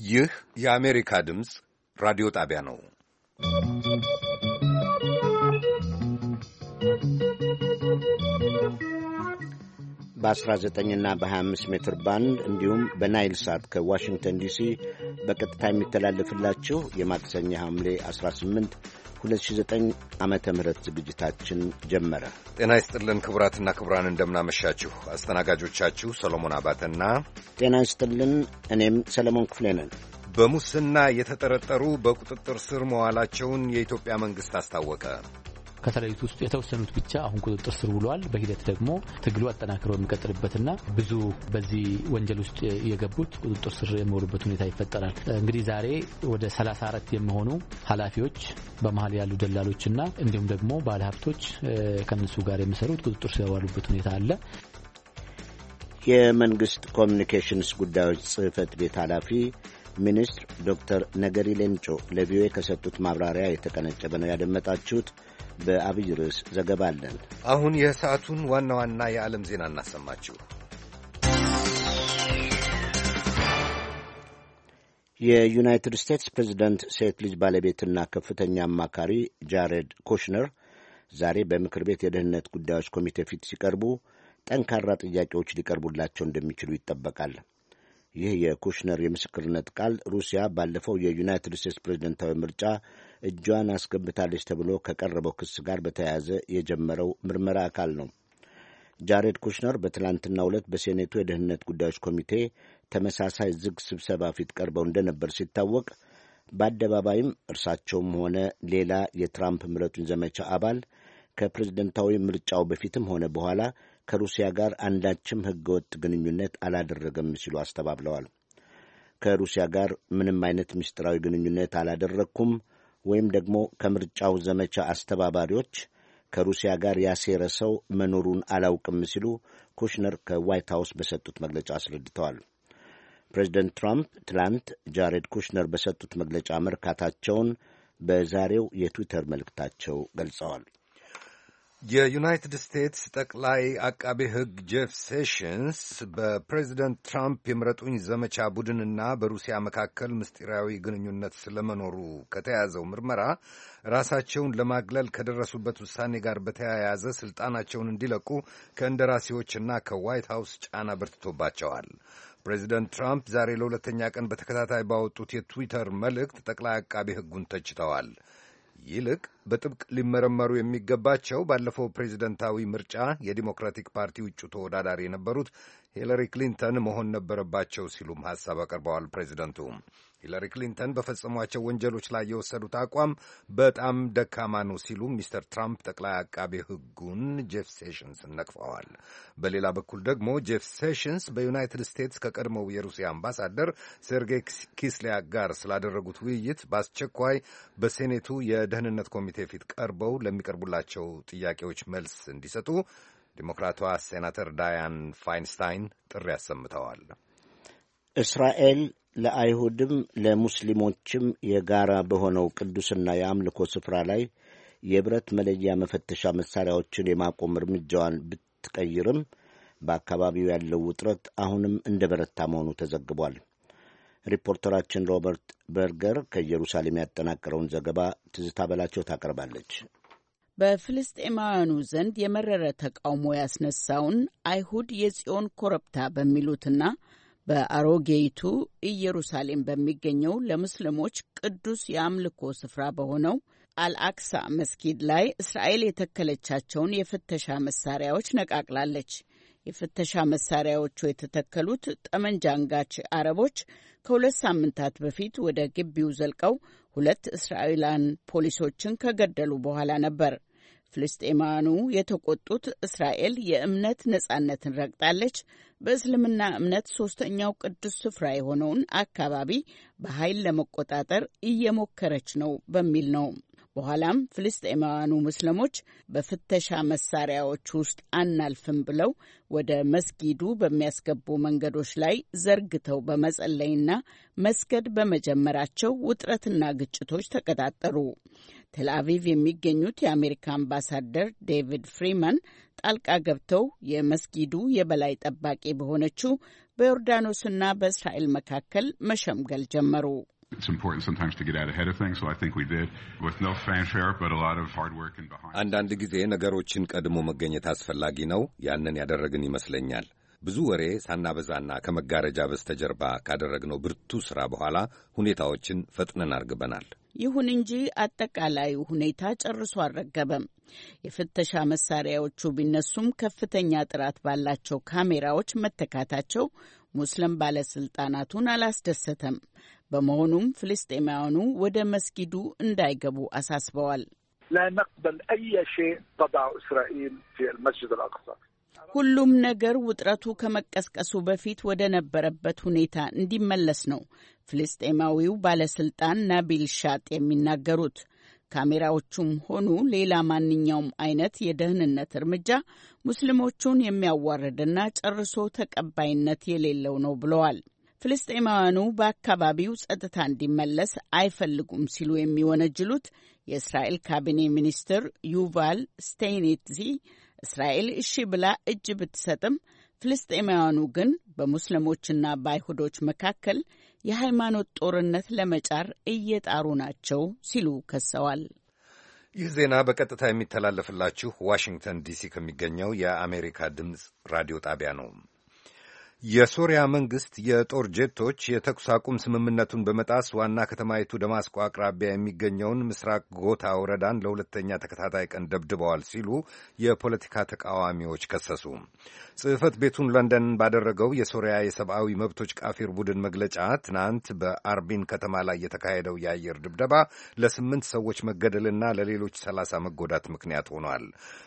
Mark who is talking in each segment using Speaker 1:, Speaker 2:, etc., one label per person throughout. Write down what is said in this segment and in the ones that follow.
Speaker 1: ይህ የአሜሪካ ድምፅ ራዲዮ ጣቢያ ነው።
Speaker 2: በ19ና በ25 ሜትር ባንድ እንዲሁም በናይል ሳት ከዋሽንግተን ዲሲ በቀጥታ የሚተላለፍላችሁ የማክሰኞ ሐምሌ 18 2009 ዓመተ ምህረት ዝግጅታችን ጀመረ።
Speaker 1: ጤና ይስጥልን ክቡራትና ክቡራን፣ እንደምናመሻችሁ። አስተናጋጆቻችሁ ሰሎሞን አባተና
Speaker 2: ጤና ይስጥልን፣ እኔም ሰለሞን ክፍሌ ነን።
Speaker 1: በሙስና የተጠረጠሩ በቁጥጥር ስር መዋላቸውን የኢትዮጵያ መንግሥት አስታወቀ።
Speaker 3: ከተለዩት ውስጥ የተወሰኑት ብቻ አሁን ቁጥጥር ስር ውለዋል። በሂደት ደግሞ ትግሉ አጠናክረው የሚቀጥልበትና ብዙ በዚህ ወንጀል ውስጥ የገቡት ቁጥጥር ስር የሚወሉበት ሁኔታ ይፈጠራል። እንግዲህ ዛሬ ወደ 34 የሚሆኑ ኃላፊዎች በመሀል ያሉ ደላሎችና እንዲሁም ደግሞ ባለሀብቶች ከነሱ ጋር የሚሰሩት ቁጥጥር ስር የዋሉበት ሁኔታ አለ።
Speaker 2: የመንግስት ኮሚኒኬሽንስ ጉዳዮች ጽሕፈት ቤት ኃላፊ ሚኒስትር ዶክተር ነገሪ ሌንጮ ለቪኦኤ ከሰጡት ማብራሪያ የተቀነጨበ ነው ያደመጣችሁት። በአብይ ርዕስ ዘገባ አለን።
Speaker 1: አሁን የሰዓቱን ዋና ዋና የዓለም ዜና እናሰማችሁ።
Speaker 2: የዩናይትድ ስቴትስ ፕሬዚደንት ሴት ልጅ ባለቤትና ከፍተኛ አማካሪ ጃሬድ ኩሽነር ዛሬ በምክር ቤት የደህንነት ጉዳዮች ኮሚቴ ፊት ሲቀርቡ ጠንካራ ጥያቄዎች ሊቀርቡላቸው እንደሚችሉ ይጠበቃል። ይህ የኩሽነር የምስክርነት ቃል ሩሲያ ባለፈው የዩናይትድ ስቴትስ ፕሬዝደንታዊ ምርጫ እጇን አስገብታለች ተብሎ ከቀረበው ክስ ጋር በተያያዘ የጀመረው ምርመራ አካል ነው። ጃሬድ ኩሽነር በትላንትናው ዕለት በሴኔቱ የደህንነት ጉዳዮች ኮሚቴ ተመሳሳይ ዝግ ስብሰባ ፊት ቀርበው እንደነበር ሲታወቅ፣ በአደባባይም እርሳቸውም ሆነ ሌላ የትራምፕ ምረጡኝ ዘመቻ አባል ከፕሬዝደንታዊ ምርጫው በፊትም ሆነ በኋላ ከሩሲያ ጋር አንዳችም ሕገወጥ ግንኙነት አላደረገም ሲሉ አስተባብለዋል። ከሩሲያ ጋር ምንም አይነት ምስጢራዊ ግንኙነት አላደረግኩም ወይም ደግሞ ከምርጫው ዘመቻ አስተባባሪዎች ከሩሲያ ጋር ያሴረ ሰው መኖሩን አላውቅም ሲሉ ኩሽነር ከዋይት ሃውስ በሰጡት መግለጫ አስረድተዋል። ፕሬዚደንት ትራምፕ ትላንት ጃሬድ ኩሽነር በሰጡት መግለጫ መርካታቸውን በዛሬው የትዊተር መልእክታቸው ገልጸዋል።
Speaker 1: የዩናይትድ ስቴትስ ጠቅላይ አቃቤ ሕግ ጄፍ ሴሽንስ በፕሬዚደንት ትራምፕ የምረጡኝ ዘመቻ ቡድንና በሩሲያ መካከል ምስጢራዊ ግንኙነት ስለመኖሩ ከተያዘው ምርመራ ራሳቸውን ለማግለል ከደረሱበት ውሳኔ ጋር በተያያዘ ስልጣናቸውን እንዲለቁ ከእንደራሴዎችና ከዋይት ሃውስ ጫና በርትቶባቸዋል። ፕሬዚደንት ትራምፕ ዛሬ ለሁለተኛ ቀን በተከታታይ ባወጡት የትዊተር መልእክት ጠቅላይ አቃቤ ሕጉን ተችተዋል። ይልቅ በጥብቅ ሊመረመሩ የሚገባቸው ባለፈው ፕሬዚደንታዊ ምርጫ የዲሞክራቲክ ፓርቲ ውጩ ተወዳዳሪ የነበሩት ሂለሪ ክሊንተን መሆን ነበረባቸው ሲሉም ሐሳብ አቅርበዋል። ፕሬዚደንቱ ሂለሪ ክሊንተን በፈጸሟቸው ወንጀሎች ላይ የወሰዱት አቋም በጣም ደካማ ነው ሲሉ ሚስተር ትራምፕ ጠቅላይ አቃቤ ሕጉን ጄፍ ሴሽንስን ነቅፈዋል። በሌላ በኩል ደግሞ ጄፍ ሴሽንስ በዩናይትድ ስቴትስ ከቀድሞው የሩሲያ አምባሳደር ሴርጌይ ኪስሊያክ ጋር ስላደረጉት ውይይት በአስቸኳይ በሴኔቱ የደህንነት ኮሚቴ ፊት ቀርበው ለሚቀርቡላቸው ጥያቄዎች መልስ እንዲሰጡ ዲሞክራቷ ሴናተር ዳያን ፋይንስታይን ጥሪ አሰምተዋል።
Speaker 2: እስራኤል ለአይሁድም ለሙስሊሞችም የጋራ በሆነው ቅዱስና የአምልኮ ስፍራ ላይ የብረት መለያ መፈተሻ መሣሪያዎችን የማቆም እርምጃዋን ብትቀይርም በአካባቢው ያለው ውጥረት አሁንም እንደ በረታ መሆኑ ተዘግቧል። ሪፖርተራችን ሮበርት በርገር ከኢየሩሳሌም ያጠናቀረውን ዘገባ ትዝታ በላቸው ታቀርባለች።
Speaker 4: በፍልስጤማውያኑ ዘንድ የመረረ ተቃውሞ ያስነሳውን አይሁድ የጽዮን ኮረብታ በሚሉትና በአሮጌይቱ ኢየሩሳሌም በሚገኘው ለሙስሊሞች ቅዱስ የአምልኮ ስፍራ በሆነው አልአክሳ መስጊድ ላይ እስራኤል የተከለቻቸውን የፍተሻ መሳሪያዎች ነቃቅላለች። የፍተሻ መሳሪያዎቹ የተተከሉት ጠመንጃ አንጋች አረቦች ከ2 ሳምንታት በፊት ወደ ግቢው ዘልቀው 2 እስራኤላውያን ፖሊሶችን ከገደሉ በኋላ ነበር። ፍልስጤማውያኑ የተቆጡት እስራኤል የእምነት ነጻነትን ረግጣለች፣ በእስልምና እምነት 3ኛው ቅዱስ ስፍራ የሆነውን አካባቢ በኃይል ለመቆጣጠር እየሞከረች ነው በሚል ነው። በኋላም ፍልስጤማውያኑ ሙስሊሞች በፍተሻ መሳሪያዎች ውስጥ አናልፍም ብለው ወደ መስጊዱ በሚያስገቡ መንገዶች ላይ ዘርግተው በመጸለይና መስገድ በመጀመራቸው ውጥረትና ግጭቶች ተቀጣጠሩ። ቴልአቪቭ የሚገኙት የአሜሪካ አምባሳደር ዴቪድ ፍሪማን ጣልቃ ገብተው የመስጊዱ የበላይ ጠባቂ በሆነችው በዮርዳኖስና በእስራኤል መካከል መሸምገል ጀመሩ።
Speaker 1: አንዳንድ ጊዜ ነገሮችን ቀድሞ መገኘት አስፈላጊ ነው። ያንን ያደረግን ይመስለኛል። ብዙ ወሬ ሳናበዛና ከመጋረጃ በስተጀርባ ካደረግነው ብርቱ ሥራ በኋላ ሁኔታዎችን ፈጥነን አርግበናል።
Speaker 4: ይሁን እንጂ አጠቃላዩ ሁኔታ ጨርሶ አልረገበም። የፍተሻ መሳሪያዎቹ ቢነሱም ከፍተኛ ጥራት ባላቸው ካሜራዎች መተካታቸው ሙስሊም ባለስልጣናቱን አላስደሰተም። በመሆኑም ፍልስጤማውያኑ ወደ መስጊዱ እንዳይገቡ አሳስበዋል። ሁሉም ነገር ውጥረቱ ከመቀስቀሱ በፊት ወደ ነበረበት ሁኔታ እንዲመለስ ነው ፍልስጤማዊው ባለስልጣን ናቢል ሻጥ የሚናገሩት። ካሜራዎቹም ሆኑ ሌላ ማንኛውም አይነት የደህንነት እርምጃ ሙስሊሞቹን የሚያዋርድና ጨርሶ ተቀባይነት የሌለው ነው ብለዋል። ፍልስጤማውያኑ በአካባቢው ጸጥታ እንዲመለስ አይፈልጉም ሲሉ የሚወነጅሉት የእስራኤል ካቢኔ ሚኒስትር ዩቫል ስቴይኒትዚ እስራኤል እሺ ብላ እጅ ብትሰጥም ፍልስጤማውያኑ ግን በሙስሊሞችና በአይሁዶች መካከል የሃይማኖት ጦርነት ለመጫር እየጣሩ ናቸው ሲሉ ከሰዋል።
Speaker 1: ይህ ዜና በቀጥታ የሚተላለፍላችሁ ዋሽንግተን ዲሲ ከሚገኘው የአሜሪካ ድምፅ ራዲዮ ጣቢያ ነው። የሶሪያ መንግሥት የጦር ጄቶች የተኩስ አቁም ስምምነቱን በመጣስ ዋና ከተማይቱ ደማስቆ አቅራቢያ የሚገኘውን ምስራቅ ጎታ ወረዳን ለሁለተኛ ተከታታይ ቀን ደብድበዋል ሲሉ የፖለቲካ ተቃዋሚዎች ከሰሱ። ጽሕፈት ቤቱን ለንደን ባደረገው የሶሪያ የሰብአዊ መብቶች ቃፊር ቡድን መግለጫ ትናንት በአርቢን ከተማ ላይ የተካሄደው የአየር ድብደባ ለ8 ሰዎች መገደልና ለሌሎች 30 መጎዳት ምክንያት ሆኗል።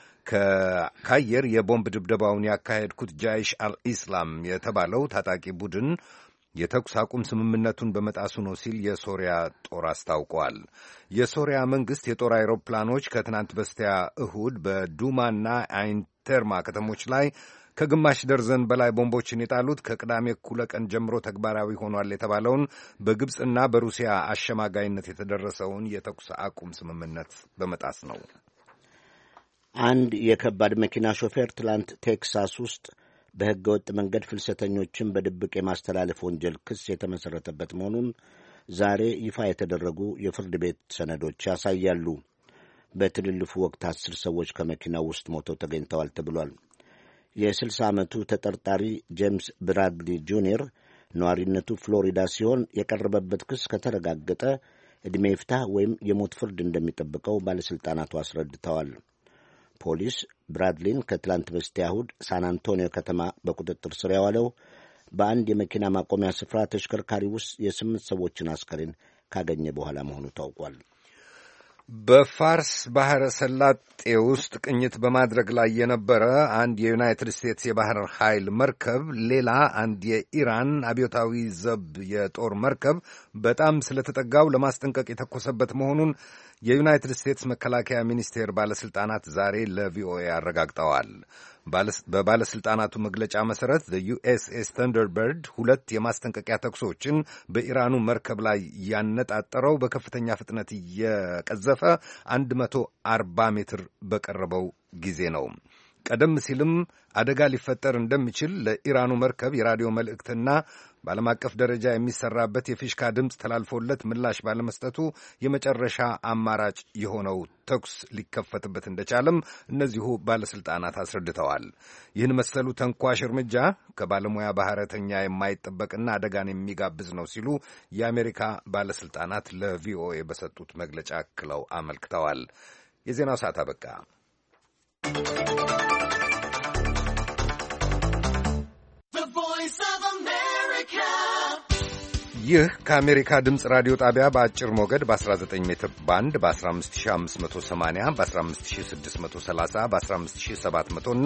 Speaker 1: ከአየር የቦምብ ድብደባውን ያካሄድኩት ጃይሽ አልኢስላም የተባለው ታጣቂ ቡድን የተኩስ አቁም ስምምነቱን በመጣሱ ነው ሲል የሶሪያ ጦር አስታውቋል። የሶሪያ መንግሥት የጦር አይሮፕላኖች ከትናንት በስቲያ እሁድ በዱማና አይንተርማ ከተሞች ላይ ከግማሽ ደርዘን በላይ ቦምቦችን የጣሉት ከቅዳሜ እኩለ ቀን ጀምሮ ተግባራዊ ሆኗል የተባለውን በግብፅና በሩሲያ አሸማጋይነት የተደረሰውን የተኩስ አቁም ስምምነት በመጣስ ነው።
Speaker 2: አንድ የከባድ መኪና ሾፌር ትላንት ቴክሳስ ውስጥ በሕገ ወጥ መንገድ ፍልሰተኞችን በድብቅ የማስተላለፍ ወንጀል ክስ የተመሠረተበት መሆኑን ዛሬ ይፋ የተደረጉ የፍርድ ቤት ሰነዶች ያሳያሉ። በትልልፉ ወቅት 10 ሰዎች ከመኪናው ውስጥ ሞተው ተገኝተዋል ተብሏል። የ60 ዓመቱ ተጠርጣሪ ጄምስ ብራድሊ ጁኒየር ነዋሪነቱ ፍሎሪዳ ሲሆን የቀረበበት ክስ ከተረጋገጠ ዕድሜ ይፍታህ ወይም የሞት ፍርድ እንደሚጠብቀው ባለሥልጣናቱ አስረድተዋል። ፖሊስ ብራድሊን ከትላንት በስቲያ እሁድ ሳን አንቶኒዮ ከተማ በቁጥጥር ስር ያዋለው በአንድ የመኪና ማቆሚያ ስፍራ ተሽከርካሪ ውስጥ የ8 ሰዎችን አስከሬን ካገኘ በኋላ መሆኑ ታውቋል።
Speaker 1: በፋርስ ባሕረ ሰላጤ ውስጥ ቅኝት በማድረግ ላይ የነበረ አንድ የዩናይትድ ስቴትስ የባሕር ኃይል መርከብ ሌላ አንድ የኢራን አብዮታዊ ዘብ የጦር መርከብ በጣም ስለተጠጋው ለማስጠንቀቅ የተኮሰበት መሆኑን የዩናይትድ ስቴትስ መከላከያ ሚኒስቴር ባለሥልጣናት ዛሬ ለቪኦኤ አረጋግጠዋል። በባለሥልጣናቱ መግለጫ መሠረት ዩኤስኤስ ተንደርበርድ 2 የማስጠንቀቂያ ተኩሶችን በኢራኑ መርከብ ላይ ያነጣጠረው በከፍተኛ ፍጥነት እየቀዘፈ 140 ሜትር በቀረበው ጊዜ ነው። ቀደም ሲልም አደጋ ሊፈጠር እንደሚችል ለኢራኑ መርከብ የራዲዮ መልእክትና በዓለም አቀፍ ደረጃ የሚሰራበት የፊሽካ ድምፅ ተላልፎለት ምላሽ ባለመስጠቱ የመጨረሻ አማራጭ የሆነው ተኩስ ሊከፈትበት እንደቻለም እነዚሁ ባለሥልጣናት አስረድተዋል። ይህን መሰሉ ተንኳሽ እርምጃ ከባለሙያ ባህረተኛ የማይጠበቅና አደጋን የሚጋብዝ ነው ሲሉ የአሜሪካ ባለሥልጣናት ለቪኦኤ በሰጡት መግለጫ አክለው አመልክተዋል። የዜናው ሰዓት አበቃ። ይህ ከአሜሪካ ድምፅ ራዲዮ ጣቢያ በአጭር ሞገድ በ19 ሜትር ባንድ በ15580 በ15630 በ15700 እና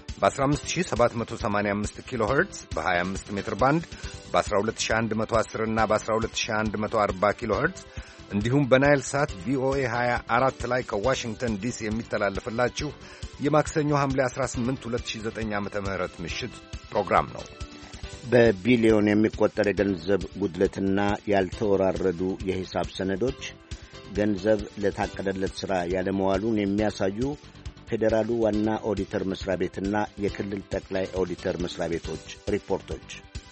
Speaker 1: በ15785 ኪሎ ኸርትዝ በ25 ሜትር ባንድ በ12110 እና በ12140 ኪሎ ኸርትዝ እንዲሁም በናይል ሳት ቪኦኤ 24 ላይ ከዋሽንግተን ዲሲ የሚተላለፍላችሁ የማክሰኞ ሐምሌ 18 2009 ዓ.ም ምሽት ፕሮግራም ነው።
Speaker 2: በቢሊዮን የሚቆጠር የገንዘብ ጉድለትና ያልተወራረዱ የሂሳብ ሰነዶች ገንዘብ ለታቀደለት ሥራ ያለመዋሉን የሚያሳዩ ፌዴራሉ ዋና ኦዲተር መስሪያ ቤትና የክልል ጠቅላይ ኦዲተር መስሪያ ቤቶች ሪፖርቶች።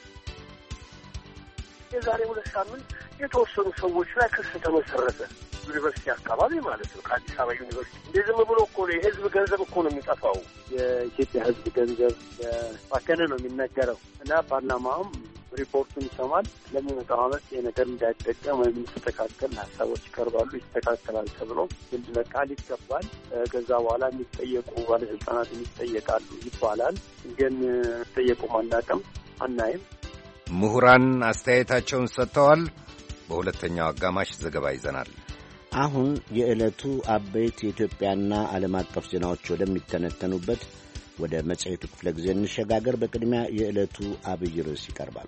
Speaker 5: የዛሬ 2 ሳምንት የተወሰኑ ሰዎች ላይ ክስ ተመሰረተ። ዩኒቨርሲቲ አካባቢ ማለት ነው። ከአዲስ አበባ ዩኒቨርሲቲ እንደዚህ ዝም ብሎ እኮ ነው የህዝብ ገንዘብ እኮ ነው የሚጠፋው።
Speaker 6: የኢትዮጵያ ህዝብ ገንዘብ ባከነ ነው የሚነገረው እና ፓርላማውም ሪፖርቱን ይሰማል። ለሚመጣው ዓመት የነገር እንዳይጠቀም ወይም እንዲስተካከል ሀሳቦች ይቀርባሉ። ይስተካከላል ተብሎ ምንድነው ቃል ይገባል። ከዛ በኋላ የሚጠየቁ ባለስልጣናት ይጠየቃሉ ይባላል። ግን ጠየቁም አናይም።
Speaker 1: ምሁራን አስተያየታቸውን ሰጥተዋል። በሁለተኛው አጋማሽ ዘገባ ይዘናል።
Speaker 2: አሁን የዕለቱ አበይት የኢትዮጵያና ዓለም አቀፍ ዜናዎች ወደሚተነተኑበት ወደ መጽሔቱ ክፍለ ጊዜ እንሸጋገር። በቅድሚያ የዕለቱ አብይ ርዕስ ይቀርባል።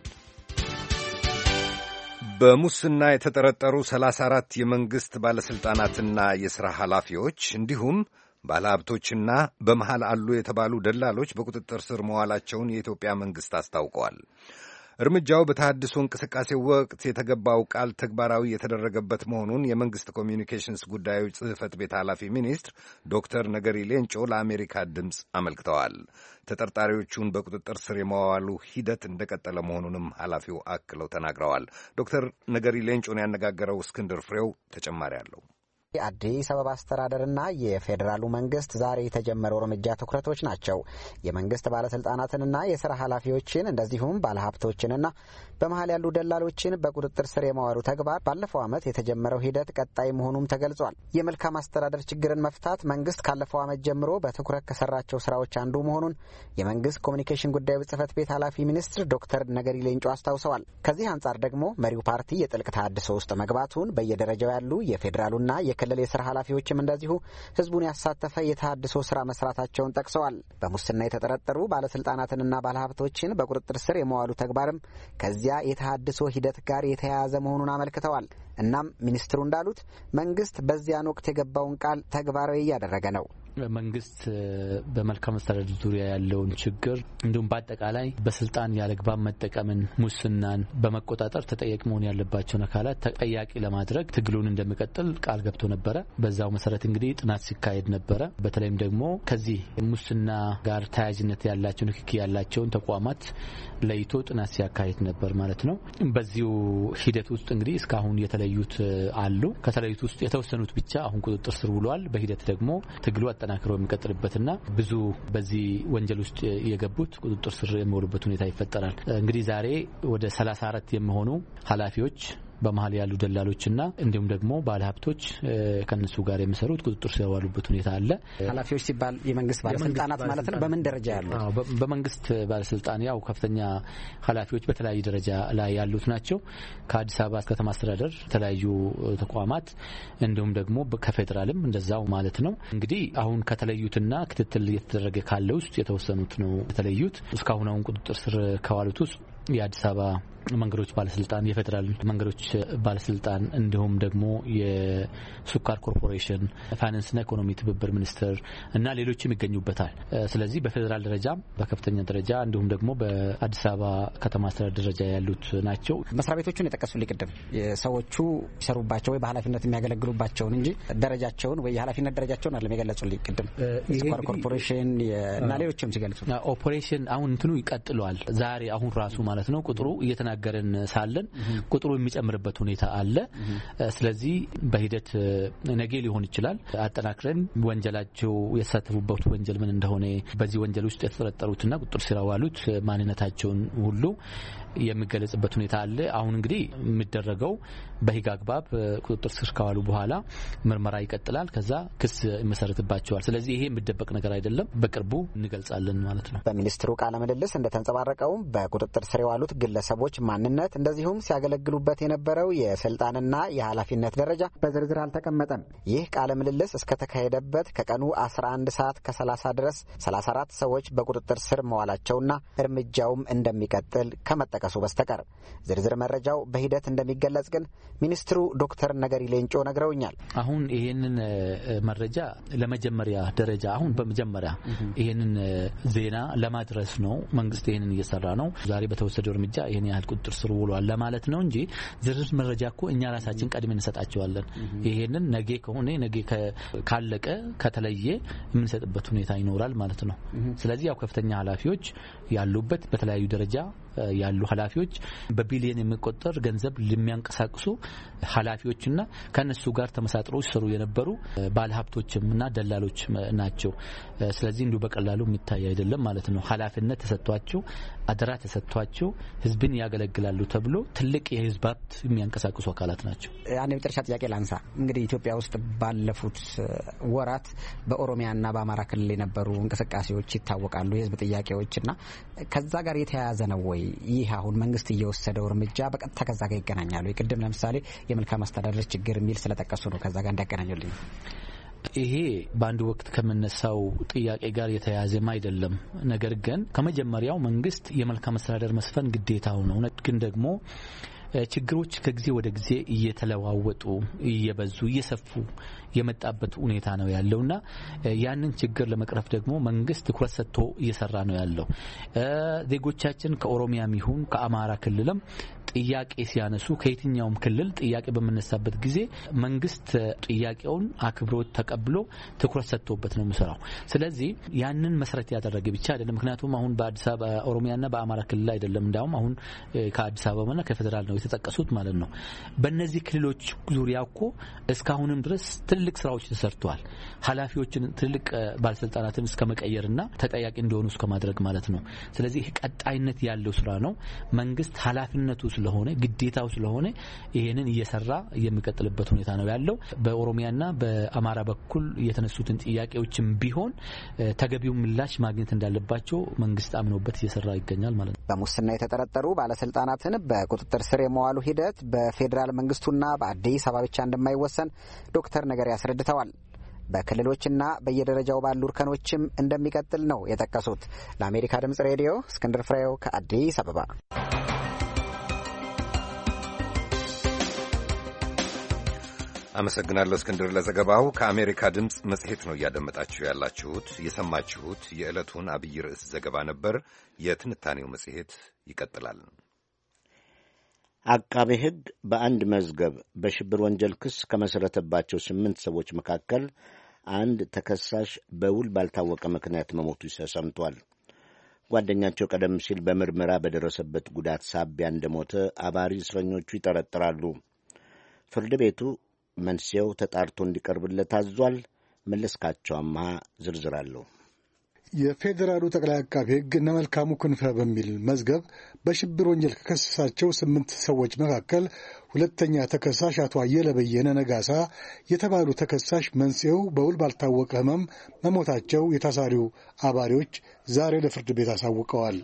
Speaker 1: በሙስና የተጠረጠሩ 34 የመንግሥት ባለሥልጣናትና የሥራ ኃላፊዎች እንዲሁም ባለሀብቶችና በመሃል አሉ የተባሉ ደላሎች በቁጥጥር ስር መዋላቸውን የኢትዮጵያ መንግሥት አስታውቀዋል። እርምጃው በተሃድሶ እንቅስቃሴ ወቅት የተገባው ቃል ተግባራዊ የተደረገበት መሆኑን የመንግሥት ኮሚዩኒኬሽንስ ጉዳዮች ጽሕፈት ቤት ኃላፊ ሚኒስትር ዶክተር ነገሪ ሌንጮ ለአሜሪካ ድምፅ አመልክተዋል። ተጠርጣሪዎቹን በቁጥጥር ስር የማዋሉ ሂደት እንደቀጠለ መሆኑንም ኃላፊው አክለው ተናግረዋል። ዶክተር ነገሪ ሌንጮን ያነጋገረው እስክንድር ፍሬው ተጨማሪ አለው።
Speaker 7: የአዲስ አበባ አስተዳደርና የፌዴራሉ መንግስት ዛሬ የተጀመረው እርምጃ ትኩረቶች ናቸው። የመንግስት ባለስልጣናትንና የሥራ ኃላፊዎችን እንደዚሁም ባለሀብቶችንና በመሃል ያሉ ደላሎችን በቁጥጥር ስር የማዋሉ ተግባር ባለፈው ዓመት የተጀመረው ሂደት ቀጣይ መሆኑም ተገልጿል። የመልካም አስተዳደር ችግርን መፍታት መንግስት ካለፈው ዓመት ጀምሮ በትኩረት ከሰራቸው ስራዎች አንዱ መሆኑን የመንግስት ኮሚኒኬሽን ጉዳዮች ጽሕፈት ቤት ኃላፊ ሚኒስትር ዶክተር ነገሪ ሌንጮ አስታውሰዋል። ከዚህ አንጻር ደግሞ መሪው ፓርቲ የጥልቅ ተሃድሶ ውስጥ መግባቱን በየደረጃው ያሉ የፌዴራሉና ክልል የሥራ ኃላፊዎችም እንደዚሁ ህዝቡን ያሳተፈ የተሃድሶ ስራ መስራታቸውን ጠቅሰዋል። በሙስና የተጠረጠሩ ባለስልጣናትንና ባለሀብቶችን በቁጥጥር ስር የመዋሉ ተግባርም ከዚያ የተሃድሶ ሂደት ጋር የተያያዘ መሆኑን አመልክተዋል። እናም ሚኒስትሩ እንዳሉት መንግስት በዚያን ወቅት የገባውን ቃል ተግባራዊ እያደረገ ነው።
Speaker 3: መንግስት በመልካም አስተዳደር ዙሪያ ያለውን ችግር እንዲሁም በአጠቃላይ በስልጣን ያለግባብ መጠቀምን፣ ሙስናን በመቆጣጠር ተጠያቂ መሆን ያለባቸውን አካላት ተጠያቂ ለማድረግ ትግሉን እንደሚቀጥል ቃል ገብቶ ነበረ። በዛው መሰረት እንግዲህ ጥናት ሲካሄድ ነበረ። በተለይም ደግሞ ከዚህ ሙስና ጋር ተያያዥነት ያላቸው ንክኪ ያላቸውን ተቋማት ለይቶ ጥናት ሲያካሄድ ነበር ማለት ነው። በዚሁ ሂደት ውስጥ እንግዲህ እስካሁን የተለዩት አሉ። ከተለዩት ውስጥ የተወሰኑት ብቻ አሁን ቁጥጥር ስር ውለዋል። በሂደት ደግሞ ትግሉ አጠናክረው የሚቀጥልበትና ብዙ በዚህ ወንጀል ውስጥ የገቡት ቁጥጥር ስር የሚውሉበት ሁኔታ ይፈጠራል። እንግዲህ ዛሬ ወደ 34 የሚሆኑ ኃላፊዎች በመሃል ያሉ ደላሎችና እንዲሁም ደግሞ ባለሀብቶች ከነሱ ጋር የሚሰሩት ቁጥጥር ስር የዋሉበት ሁኔታ አለ።
Speaker 7: ኃላፊዎች ሲባል የመንግስት ባለስልጣናት ማለት ነው። በምን ደረጃ ያሉት?
Speaker 3: በመንግስት ባለስልጣን ያው ከፍተኛ ኃላፊዎች በተለያዩ ደረጃ ላይ ያሉት ናቸው። ከአዲስ አበባ ከተማ አስተዳደር የተለያዩ ተቋማት እንዲሁም ደግሞ ከፌዴራልም እንደዛው ማለት ነው። እንግዲህ አሁን ከተለዩትና ክትትል እየተደረገ ካለ ውስጥ የተወሰኑት ነው የተለዩት። እስካሁን አሁን ቁጥጥር ስር ከዋሉት ውስጥ የአዲስ አበባ መንገዶች ባለስልጣን፣ የፌዴራል መንገዶች ባለስልጣን እንዲሁም ደግሞ የሱካር ኮርፖሬሽን፣ ፋይናንስና ኢኮኖሚ ትብብር ሚኒስቴር እና ሌሎችም ይገኙበታል። ስለዚህ በፌዴራል ደረጃ በከፍተኛ ደረጃ እንዲሁም ደግሞ በአዲስ አበባ ከተማ አስተዳደር ደረጃ ያሉት ናቸው።
Speaker 7: መስሪያ ቤቶቹን የጠቀሱልኝ ቅድም ሰዎቹ ይሰሩባቸው ወይ በኃላፊነት የሚያገለግሉባቸውን እንጂ ደረጃቸውን ወይ የኃላፊነት ደረጃቸውን አይደለም የገለጹልኝ ቅድም ሱካር ኮርፖሬሽን እና ሌሎችም ሲገልጹ
Speaker 3: ኦፕሬሽን አሁን እንትኑ ይቀጥለዋል። ዛሬ አሁን ራሱ ማለት ነው ቁጥሩ እየተናገረን ሳለን ቁጥሩ የሚጨምርበት ሁኔታ አለ። ስለዚህ በሂደት ነገ ሊሆን ይችላል አጠናክረን ወንጀላቸው የተሳተፉበት ወንጀል ምን እንደሆነ በዚህ ወንጀል ውስጥ የተጠረጠሩትና ቁጥጥር ስር የዋሉት ማንነታቸውን ሁሉ የሚገለጽበት ሁኔታ አለ። አሁን እንግዲህ የሚደረገው በህግ አግባብ ቁጥጥር ስር ከዋሉ በኋላ ምርመራ ይቀጥላል። ከዛ ክስ ይመሰረትባቸዋል። ስለዚህ ይሄ የሚደበቅ ነገር አይደለም። በቅርቡ እንገልጻለን ማለት ነው።
Speaker 7: በሚኒስትሩ ቃለ ምልልስ እንደተንጸባረቀውም በቁጥጥር ስር የዋሉት ግለሰቦች ማንነት እንደዚሁም ሲያገለግሉበት የነበረው የስልጣንና የኃላፊነት ደረጃ በዝርዝር አልተቀመጠም። ይህ ቃለ ምልልስ እስከተካሄደበት ከቀኑ 11 ሰዓት ከ30 ድረስ 34 ሰዎች በቁጥጥር ስር መዋላቸውና እርምጃውም እንደሚቀጥል ከመጠቀ ከመጠቀሱ በስተቀር። ዝርዝር መረጃው በሂደት እንደሚገለጽ ግን ሚኒስትሩ ዶክተር ነገሪ ሌንጮ ነግረውኛል።
Speaker 3: አሁን ይሄንን መረጃ ለመጀመሪያ ደረጃ አሁን በመጀመሪያ ይሄንን ዜና ለማድረስ ነው መንግስት ይሄንን እየሰራ ነው። ዛሬ በተወሰደው እርምጃ ይሄን ያህል ቁጥጥር ስር ውሏል ለማለት ነው እንጂ ዝርዝር መረጃ እኮ እኛ ራሳችን ቀድመን እንሰጣቸዋለን። ይሄንን ነገ ከሆነ ነገ ካለቀ ከተለየ የምንሰጥበት ሁኔታ ይኖራል ማለት ነው። ስለዚህ ያው ከፍተኛ ኃላፊዎች ያሉበት በተለያዩ ደረጃ ያሉ ኃላፊዎች በቢሊየን የሚቆጠር ገንዘብ ለሚያንቀሳቅሱ ኃላፊዎችና ከነሱ ጋር ተመሳጥረው ሲሰሩ የነበሩ ባለሀብቶችምና ደላሎች ናቸው። ስለዚህ እንዲሁ በቀላሉ የሚታይ አይደለም ማለት ነው። ኃላፊነት ተሰጥቷቸው አደራ ተሰጥቷቸው ህዝብን ያገለግላሉ ተብሎ ትልቅ የህዝብ ሀብት የሚያንቀሳቅሱ አካላት ናቸው።
Speaker 7: አንድ የመጨረሻ ጥያቄ ላንሳ። እንግዲህ ኢትዮጵያ ውስጥ ባለፉት ወራት በኦሮሚያና በአማራ ክልል የነበሩ እንቅስቃሴዎች ይታወቃሉ፣ የህዝብ ጥያቄዎችና ከዛ ጋር የተያያዘ ነው ወይ ይህ አሁን መንግስት እየወሰደው እርምጃ በቀጥታ ከዛ ጋር ይገናኛሉ? ቅድም ለምሳሌ የመልካም አስተዳደር ችግር የሚል ስለጠቀሱ ነው ከዛ ጋር እንዳገናኙልኝ።
Speaker 3: ይሄ በአንድ ወቅት ከመነሳው ጥያቄ ጋር የተያያዘም አይደለም። ነገር ግን ከመጀመሪያው መንግስት የመልካም አስተዳደር መስፈን ግዴታው ነው። ግን ደግሞ ችግሮች ከጊዜ ወደ ጊዜ እየተለዋወጡ እየበዙ እየሰፉ የመጣበት ሁኔታ ነው ያለውና ያንን ችግር ለመቅረፍ ደግሞ መንግስት ትኩረት ሰጥቶ እየሰራ ነው ያለው። ዜጎቻችን ከኦሮሚያም ይሁን ከአማራ ክልልም ጥያቄ ሲያነሱ ከየትኛውም ክልል ጥያቄ በመነሳበት ጊዜ መንግስት ጥያቄውን አክብሮት ተቀብሎ ትኩረት ሰጥቶበት ነው የሚሰራው። ስለዚህ ያንን መሰረት ያደረገ ብቻ አይደለም። ምክንያቱም አሁን በአዲስ አበባ ኦሮሚያና በአማራ ክልል አይደለም፣ እንዳውም አሁን ከአዲስ አበባና ከፌደራል ነው የተጠቀሱት ማለት ነው። በእነዚህ ክልሎች ዙሪያ እኮ እስካሁንም ድረስ ትልቅ ስራዎች ተሰርተዋል። ኃላፊዎችን ትልቅ ባለስልጣናትን እስከ መቀየርና ተጠያቂ እንዲሆኑ እስከ ማድረግ ማለት ነው። ስለዚህ ቀጣይነት ያለው ስራ ነው። መንግስት ኃላፊነቱ ስለሆነ ግዴታው ስለሆነ ይሄንን እየሰራ የሚቀጥልበት ሁኔታ ነው ያለው። በኦሮሚያና በአማራ በኩል የተነሱትን ጥያቄዎችም ቢሆን ተገቢው ምላሽ ማግኘት እንዳለባቸው መንግስት አምኖበት እየሰራ ይገኛል ማለት ነው።
Speaker 7: በሙስና የተጠረጠሩ ባለስልጣናትን በቁጥጥር ስር የመዋሉ ሂደት በፌዴራል መንግስቱና በአዲስ አበባ ብቻ እንደማይወሰን ዶክተር ነገሪ አስረድተዋል። በክልሎችና በየደረጃው ባሉ እርከኖችም እንደሚቀጥል ነው የጠቀሱት። ለአሜሪካ ድምጽ ሬዲዮ እስክንድር ፍሬው ከአዲስ አበባ።
Speaker 1: አመሰግናለሁ እስክንድር ለዘገባው። ከአሜሪካ ድምፅ መጽሔት ነው እያደመጣችሁ ያላችሁት። የሰማችሁት የዕለቱን አብይ ርዕስ ዘገባ ነበር። የትንታኔው መጽሔት ይቀጥላል።
Speaker 2: አቃቤ ሕግ በአንድ መዝገብ በሽብር ወንጀል ክስ ከመሠረተባቸው 8 ሰዎች መካከል አንድ ተከሳሽ በውል ባልታወቀ ምክንያት መሞቱ ተሰምቷል። ጓደኛቸው ቀደም ሲል በምርመራ በደረሰበት ጉዳት ሳቢያ እንደሞተ አባሪ እስረኞቹ ይጠረጥራሉ። ፍርድ ቤቱ መንስኤው ተጣርቶ እንዲቀርብለት አዟል። መለስካቸው አማሃ ዝርዝር አለው።
Speaker 8: የፌዴራሉ ጠቅላይ አቃቤ ሕግ እነ መልካሙ ክንፈ በሚል መዝገብ በሽብር ወንጀል ከከሰሳቸው 8 ሰዎች መካከል ሁለተኛ ተከሳሽ አቶ አየለ በየነ ነጋሳ የተባሉ ተከሳሽ መንስኤው በውል ባልታወቀ ሕመም መሞታቸው የታሳሪው አባሪዎች ዛሬ ለፍርድ ቤት አሳውቀዋል።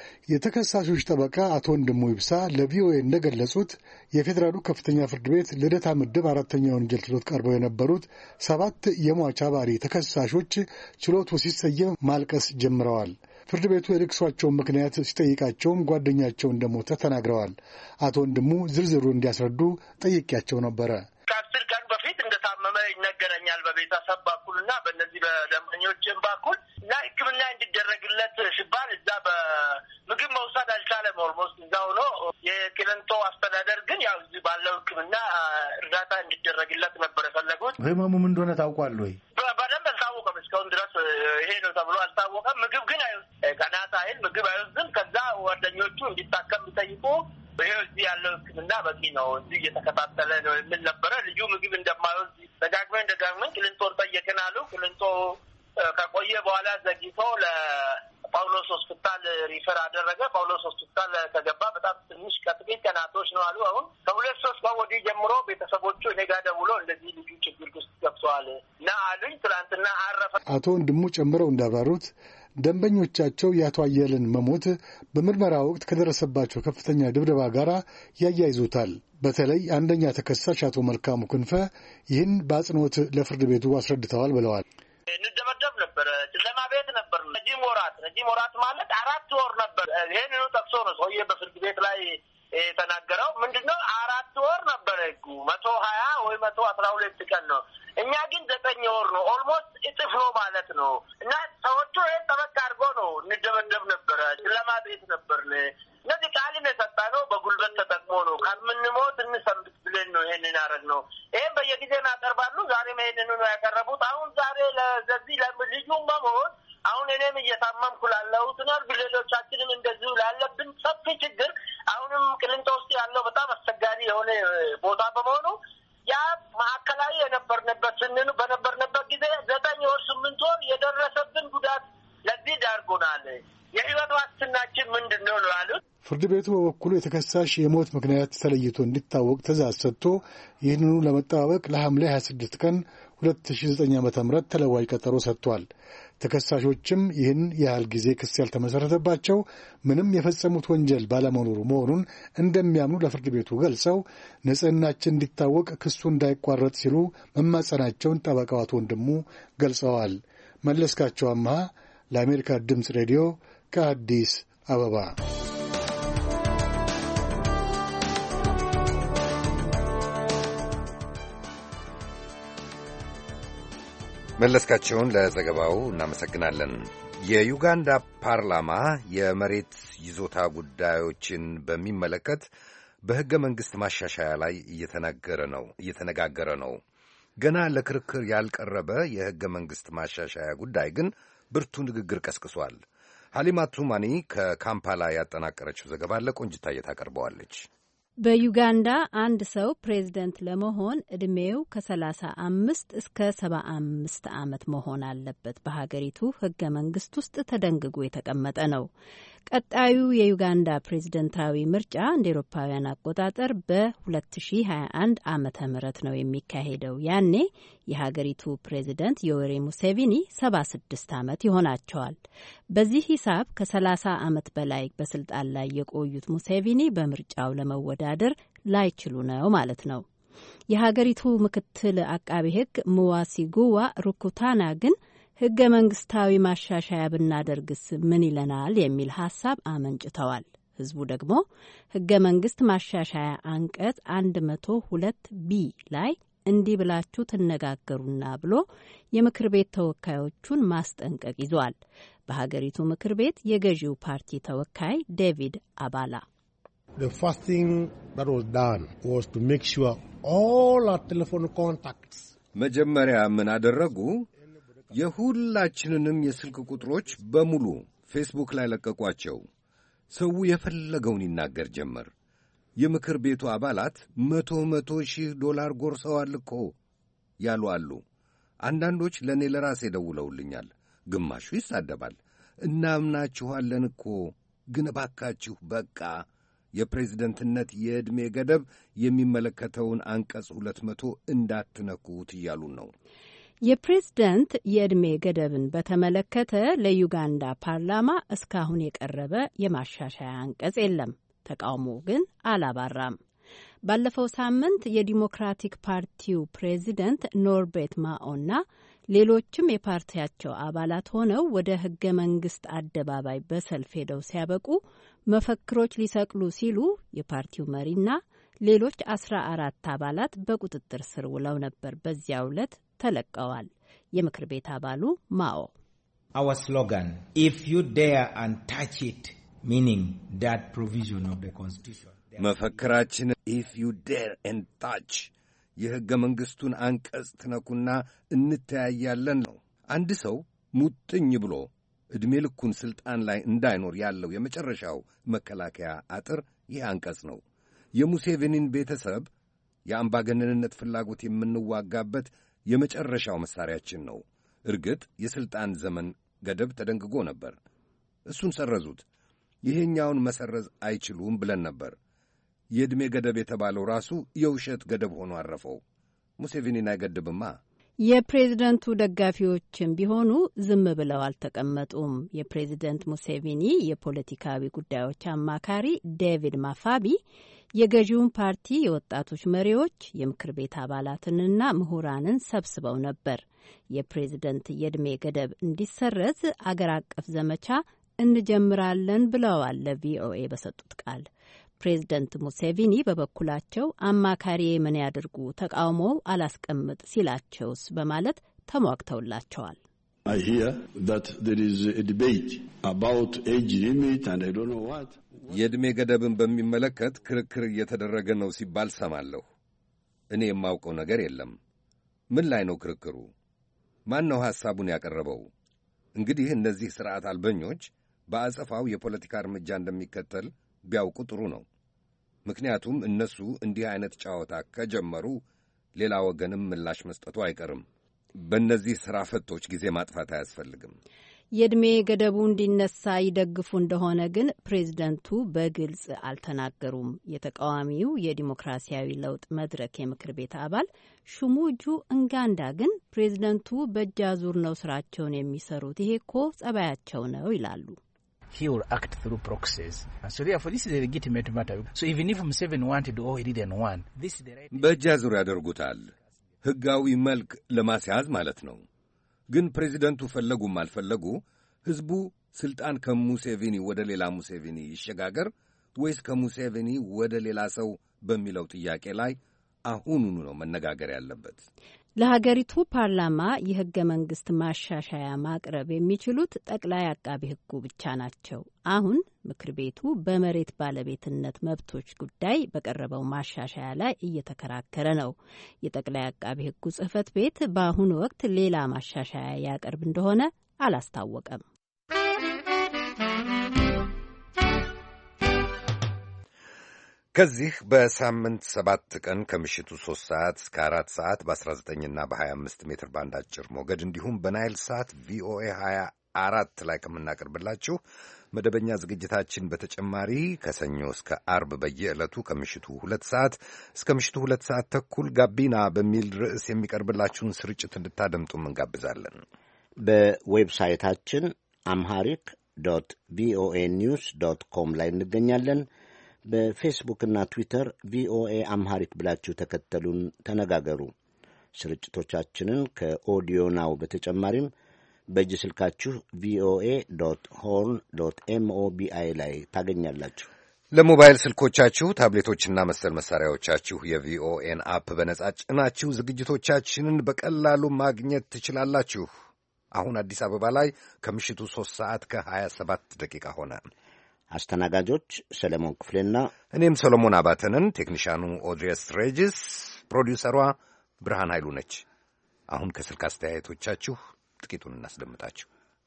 Speaker 8: የተከሳሾች ጠበቃ አቶ ወንድሙ ይብሳ ለቪኦኤ እንደገለጹት የፌዴራሉ ከፍተኛ ፍርድ ቤት ልደታ ምድብ 4ኛ ወንጀል ችሎት ቀርበው የነበሩት 7 የሟች አባሪ ተከሳሾች ችሎቱ ሲሰየም ማልቀስ ጀምረዋል። ፍርድ ቤቱ የልቅሷቸውን ምክንያት ሲጠይቃቸውም ጓደኛቸው እንደሞተ ተናግረዋል። አቶ ወንድሙ ዝርዝሩ እንዲያስረዱ ጠይቄያቸው ነበረ።
Speaker 5: ከ10 ቀን በፊት እንደታመመ ይነገረኛል በቤተሰብ በኩልና በእነዚህ በደንበኞችም በኩል እና ሕክምና እንዲደረግለት ሲባል እዛ በምግብ መውሰድ አልቻለም። ኦልሞስት እዛ ሆኖ የቅሊንጦ አስተዳደር ግን ያው እዚህ ባለው ሕክምና እርዳታ እንዲደረግለት ነበር የፈለጉት።
Speaker 8: ህመሙ ምን እንደሆነ ታውቋል ወይ?
Speaker 5: በደንብ አልታወቀም። እስካሁን ድረስ ይሄ ነው ተብሎ አልታወቀም። ምግብ ግን ቀናት አይል ምግብ አይወስድም። ከዛ ጓደኞቹ እንዲታከም ቢጠይቁ ይሄ እዚህ ያለው ሕክምና በቂ ነው፣ እዚህ እየተከታተለ ነው የሚል ነበረ። ልጁ ምግብ እንደማይወስድ ደጋግመን ቅሊንጦን ጠየቅን አሉ። ቅሊንጦ ከቆየ በኋላ ዘግይቶ ለጳውሎስ ሆስፒታል ሪፈር አደረገ። ጳውሎስ ሆስፒታል ከገባ በጣም ትንሽ ከጥቂት ቀናቶች ነው አሉ። አሁን ከ2-3 ቀን ወዲህ ጀምሮ ቤተሰቦቹ እኔ ጋር ደውሎ እንደዚህ ልጁ ችግር ውስጥ ገብተዋል እና አሉኝ። ትናንትና አረፈ። አቶ
Speaker 8: ወንድሙ ጨምረው እንዳብራሩት ደንበኞቻቸው የአቶ አየለን መሞት በምርመራ ወቅት ከደረሰባቸው ከፍተኛ ድብደባ ጋር ያያይዙታል። በተለይ አንደኛ ተከሳሽ አቶ መልካሙ ክንፈ ይህን በአጽንኦት ለፍርድ ቤቱ አስረድተዋል ብለዋል።
Speaker 5: እንደመደብ ነበር፣ ጨለማ ቤት ነበር። ረጅም ወራት ማለት 4 ወር ነበር። ይህንኑ ጠቅሶ ነው ሰውዬ በፍርድ ቤት ላይ የተናገረው ምንድነው 4 ወር ነበር ህጉ 120 ወይ 112 ቀን ነው። እኛ ግን 9 ወር ነው። ኦልሞስት እጥፍ ነው ማለት ነው። እና ሰዎቹ ይሄን ተበቃ አድርጎ ነው እንደመደብ ነበር ለማድረግ ነበር ለዚህ ቃልን የሰጣነው በጉልበት ተጠቅሞ ነው። ካልምንሞት እንሰንብት ብለን ነው ይሄንን ያደረግነው። ይሄን በየጊዜው ያቀርባሉ። ዛሬ ይሄንን ነው ያቀረቡት። አሁን ዛሬ ለዚህ ልጁም በሞት አሁን እኔም እየታመምኩ ላለሁት ነው። ሌሎቻችንም እንደዚሁ ላለብን ሰፊ ችግር አሁንም ቅሊንጦ ውስጥ ያለው በጣም አስቸጋሪ የሆነ ቦታ በመሆኑ ያ ማዕከላዊ በነበርንበት ጊዜ 9 ወር 8 ወር የደረሰብን ጉዳት ለዚህ ዳርጎናል። የህይወት ዋስትናችን ምንድነው ነው ያሉት።
Speaker 8: ፍርድ ቤቱ በበኩሉ የተከሳሽ የሞት ምክንያት ተለይቶ እንዲታወቅ ትዕዛዝ ሰጥቶ ይህንኑ ለመጠባበቅ ለሐምሌ 26 ቀን 2009 ዓ.ም ተለዋጭ ቀጠሮ ሰጥቷል። ተከሳሾችም ይህን ያህል ጊዜ ክስ ያልተመሰረተባቸው ምንም የፈጸሙት ወንጀል ባለመኖሩ መሆኑን እንደሚያምኑ ለፍርድ ቤቱ ገልጸው ንጽህናችን እንዲታወቅ ክሱ እንዳይቋረጥ ሲሉ መማጸናቸውን ጠበቃው አቶ ወንድሙ ገልጸዋል። መለስካቸው አምሃ ለአሜሪካ ድምፅ ሬዲዮ ከአዲስ አበባ።
Speaker 1: መለስካቸውን ለዘገባው እናመሰግናለን። የዩጋንዳ ፓርላማ የመሬት ይዞታ ጉዳዮችን በሚመለከት በሕገ መንግሥት ማሻሻያ ላይ እየተነጋገረ ነው። ገና ለክርክር ያልቀረበ የሕገ መንግሥት ማሻሻያ ጉዳይ ግን ብርቱ ንግግር ቀስቅሷል። ሀሊማ ቱማኒ ከካምፓላ ያጠናቀረችው ዘገባ ለቆንጅታዬ ታቀርበዋለች።
Speaker 9: በዩጋንዳ አንድ ሰው ፕሬዝደንት ለመሆን ዕድሜው ከ35 እስከ 75 ዓመት መሆን አለበት። በሀገሪቱ ሕገ መንግስት ውስጥ ተደንግጎ የተቀመጠ ነው። ቀጣዩ የዩጋንዳ ፕሬዝደንታዊ ምርጫ እንደ ኤሮፓውያን አቆጣጠር በ2021 ዓመተ ምህረት ነው የሚካሄደው። ያኔ የሀገሪቱ ፕሬዝደንት ዮዌሪ ሙሴቪኒ 76 ዓመት ይሆናቸዋል። በዚህ ሂሳብ ከ30 ዓመት በላይ በስልጣን ላይ የቆዩት ሙሴቪኒ በምርጫው ለመወዳደር ላይችሉ ነው ማለት ነው። የሀገሪቱ ምክትል አቃቤ ሕግ ሙዋሲጉዋ ሩኩታና ግን ሕገ መንግስታዊ ማሻሻያ ብናደርግስ ምን ይለናል የሚል ሀሳብ አመንጭተዋል። ህዝቡ ደግሞ ሕገ መንግስት ማሻሻያ አንቀጽ 102 ቢ ላይ እንዲህ ብላችሁ ትነጋገሩና ብሎ የምክር ቤት ተወካዮቹን ማስጠንቀቅ ይዟል። በሀገሪቱ ምክር ቤት የገዢው ፓርቲ ተወካይ ዴቪድ አባላ
Speaker 10: The first thing that was done was to make sure all our telephone contacts
Speaker 1: መጀመሪያ ምን አደረጉ? የሁላችንንም የስልክ ቁጥሮች በሙሉ ፌስቡክ ላይ ለቀቋቸው። ሰው የፈለገውን ይናገር ጀመር። የምክር ቤቱ አባላት መቶ ሺህ ዶላር ጎርሰዋል እኮ ያሉ አሉ። አንዳንዶች ለእኔ ለራሴ ደውለውልኛል። ግማሹ ይሳደባል። እናምናችኋለን እኮ ግን እባካችሁ በቃ የፕሬዝደንትነት የዕድሜ ገደብ የሚመለከተውን አንቀጽ 200 እንዳትነኩት እያሉን ነው።
Speaker 9: የፕሬዝደንት የዕድሜ ገደብን በተመለከተ ለዩጋንዳ ፓርላማ እስካሁን የቀረበ የማሻሻያ አንቀጽ የለም። ተቃውሞ ግን አላባራም። ባለፈው ሳምንት የዲሞክራቲክ ፓርቲው ፕሬዚደንት ኖርቤት ማኦና ሌሎችም የፓርቲያቸው አባላት ሆነው ወደ ሕገ መንግስት አደባባይ በሰልፍ ሄደው ሲያበቁ መፈክሮች ሊሰቅሉ ሲሉ የፓርቲው መሪና ሌሎች 14 አባላት በቁጥጥር ስር ውለው ነበር። በዚያው ዕለት ተለቀዋል። የምክር ቤት አባሉ ማኦ
Speaker 11: Our slogan, if you dare and touch it, meaning that provision of the constitution.
Speaker 1: መፈክራችን if you dare and touch የሕገ መንግሥቱን አንቀጽ ትነኩና እንተያያለን ነው። አንድ ሰው ሙጥኝ ብሎ ዕድሜ ልኩን ሥልጣን ላይ እንዳይኖር ያለው የመጨረሻው መከላከያ አጥር ይህ አንቀጽ ነው። የሙሴቬኒን ቤተሰብ የአምባገነንነት ፍላጎት የምንዋጋበት የመጨረሻው መሣሪያችን ነው። እርግጥ የሥልጣን ዘመን ገደብ ተደንግጎ ነበር። እሱን ሰረዙት። ይሄኛውን መሰረዝ አይችሉም ብለን ነበር። የዕድሜ ገደብ የተባለው ራሱ የውሸት ገደብ ሆኖ አረፈው። ሙሴቬኒን አይገድብማ።
Speaker 9: የፕሬዝደንቱ ደጋፊዎችም ቢሆኑ ዝም ብለው አልተቀመጡም። የፕሬዝደንት ሙሴቬኒ የፖለቲካዊ ጉዳዮች አማካሪ ዴቪድ ማፋቢ የገዢውን ፓርቲ የወጣቶች መሪዎች፣ የምክር ቤት አባላትንና ምሁራንን ሰብስበው ነበር። የፕሬዝደንት የዕድሜ ገደብ እንዲሰረዝ አገር አቀፍ ዘመቻ እንጀምራለን ብለዋል ለቪኦኤ በሰጡት ቃል። ፕሬዝደንት ሙሴቪኒ በበኩላቸው አማካሪ ምን ያድርጉ ተቃውሞው አላስቀምጥ ሲላቸውስ በማለት ተሟግተውላቸዋል።
Speaker 12: I hear that there is a debate about age limit and I don't know what.
Speaker 1: የዕድሜ ገደብን በሚመለከት ክርክር እየተደረገ ነው ሲባል ሰማለሁ። እኔ የማውቀው ነገር የለም። ምን ላይ ነው ክርክሩ? ማን ነው ሐሳቡን ያቀረበው? እንግዲህ እነዚህ ሥርዓት አልበኞች በአጸፋው የፖለቲካ እርምጃ እንደሚከተል ቢያውቁ ጥሩ ነው። ምክንያቱም እነሱ እንዲህ አይነት ጨዋታ ከጀመሩ ሌላ ወገንም ምላሽ መስጠቱ አይቀርም። በእነዚህ ሥራ ፈቶች ጊዜ ማጥፋት አያስፈልግም።
Speaker 9: የዕድሜ ገደቡ እንዲነሳ ይደግፉ እንደሆነ ግን ፕሬዝደንቱ በግልጽ አልተናገሩም። የተቃዋሚው የዲሞክራሲያዊ ለውጥ መድረክ የምክር ቤት አባል ሹሙጁ እንጋንዳ ግን ፕሬዝደንቱ በእጅ አዙር ነው ስራቸውን የሚሰሩት፣ ይሄ እኮ ጸባያቸው ነው ይላሉ።
Speaker 13: He will act through proxies. So therefore this is a legitimate matter. So even if Museveni wanted or he didn't want, this is the right.
Speaker 1: በእጅ አዙር ያደርጉታል። ሕጋዊ መልክ ለማስያዝ ማለት ነው። ግን ፕሬዚደንቱ ፈለጉም አልፈለጉ ሕዝቡ ስልጣን ከሙሴቪኒ ወደ ሌላ ሙሴቪኒ ይሸጋገር ወይስ ከሙሴቪኒ ወደ ሌላ ሰው በሚለው ጥያቄ ላይ አሁኑኑ ነው መነጋገር ያለበት።
Speaker 9: ለሀገሪቱ ፓርላማ የሕገ መንግስት ማሻሻያ ማቅረብ የሚችሉት ጠቅላይ አቃቢ ሕጉ ብቻ ናቸው። አሁን ምክር ቤቱ በመሬት ባለቤትነት መብቶች ጉዳይ በቀረበው ማሻሻያ ላይ እየተከራከረ ነው። የጠቅላይ አቃቢ ሕጉ ጽሕፈት ቤት በአሁኑ ወቅት ሌላ ማሻሻያ ያቀርብ እንደሆነ አላስታወቀም።
Speaker 1: ከዚህ በሳምንት 7 ቀን ከምሽቱ 3 ሰዓት እስከ 4 ሰዓት በ19ና በ25 ሜትር ባንድ አጭር ሞገድ እንዲሁም በናይል ሳት ቪኦኤ 24 ላይ ከምናቀርብላችሁ መደበኛ ዝግጅታችን በተጨማሪ ከሰኞ እስከ አርብ በየዕለቱ ከምሽቱ 2 ሰዓት እስከ ምሽቱ 2 ሰዓት ተኩል ጋቢና በሚል ርዕስ የሚቀርብላችሁን ስርጭት እንድታደምጡም እንጋብዛለን።
Speaker 2: በዌብሳይታችን አምሃሪክ ቪኦኤ ኒውስ ኮም ላይ እንገኛለን። በፌስቡክና ትዊተር ቪኦኤ አምሃሪክ ብላችሁ ተከተሉን፣ ተነጋገሩ። ስርጭቶቻችንን ከኦዲዮ ናው በተጨማሪም በእጅ ስልካችሁ ቪኦኤ ሆርን ሞቢአይ ላይ ታገኛላችሁ።
Speaker 1: ለሞባይል ስልኮቻችሁ ታብሌቶችና መሰል መሳሪያዎቻችሁ የቪኦኤን አፕ በነጻ ጭናችሁ ዝግጅቶቻችንን በቀላሉ ማግኘት ትችላላችሁ። አሁን አዲስ አበባ ላይ ከምሽቱ 3 ሰዓት ከ27 ደቂቃ ሆነ።
Speaker 2: አስተናጋጆች ሰለሞን ክፍሌና
Speaker 1: እኔም ሰሎሞን አባተንን። ቴክኒሻኑ ኦድሬስ ሬጅስ፣ ፕሮዲውሰሯ ብርሃን ኃይሉ ነች። አሁን ከስልክ አስተያየቶቻችሁ ጥቂቱን እናስደምጣችሁ።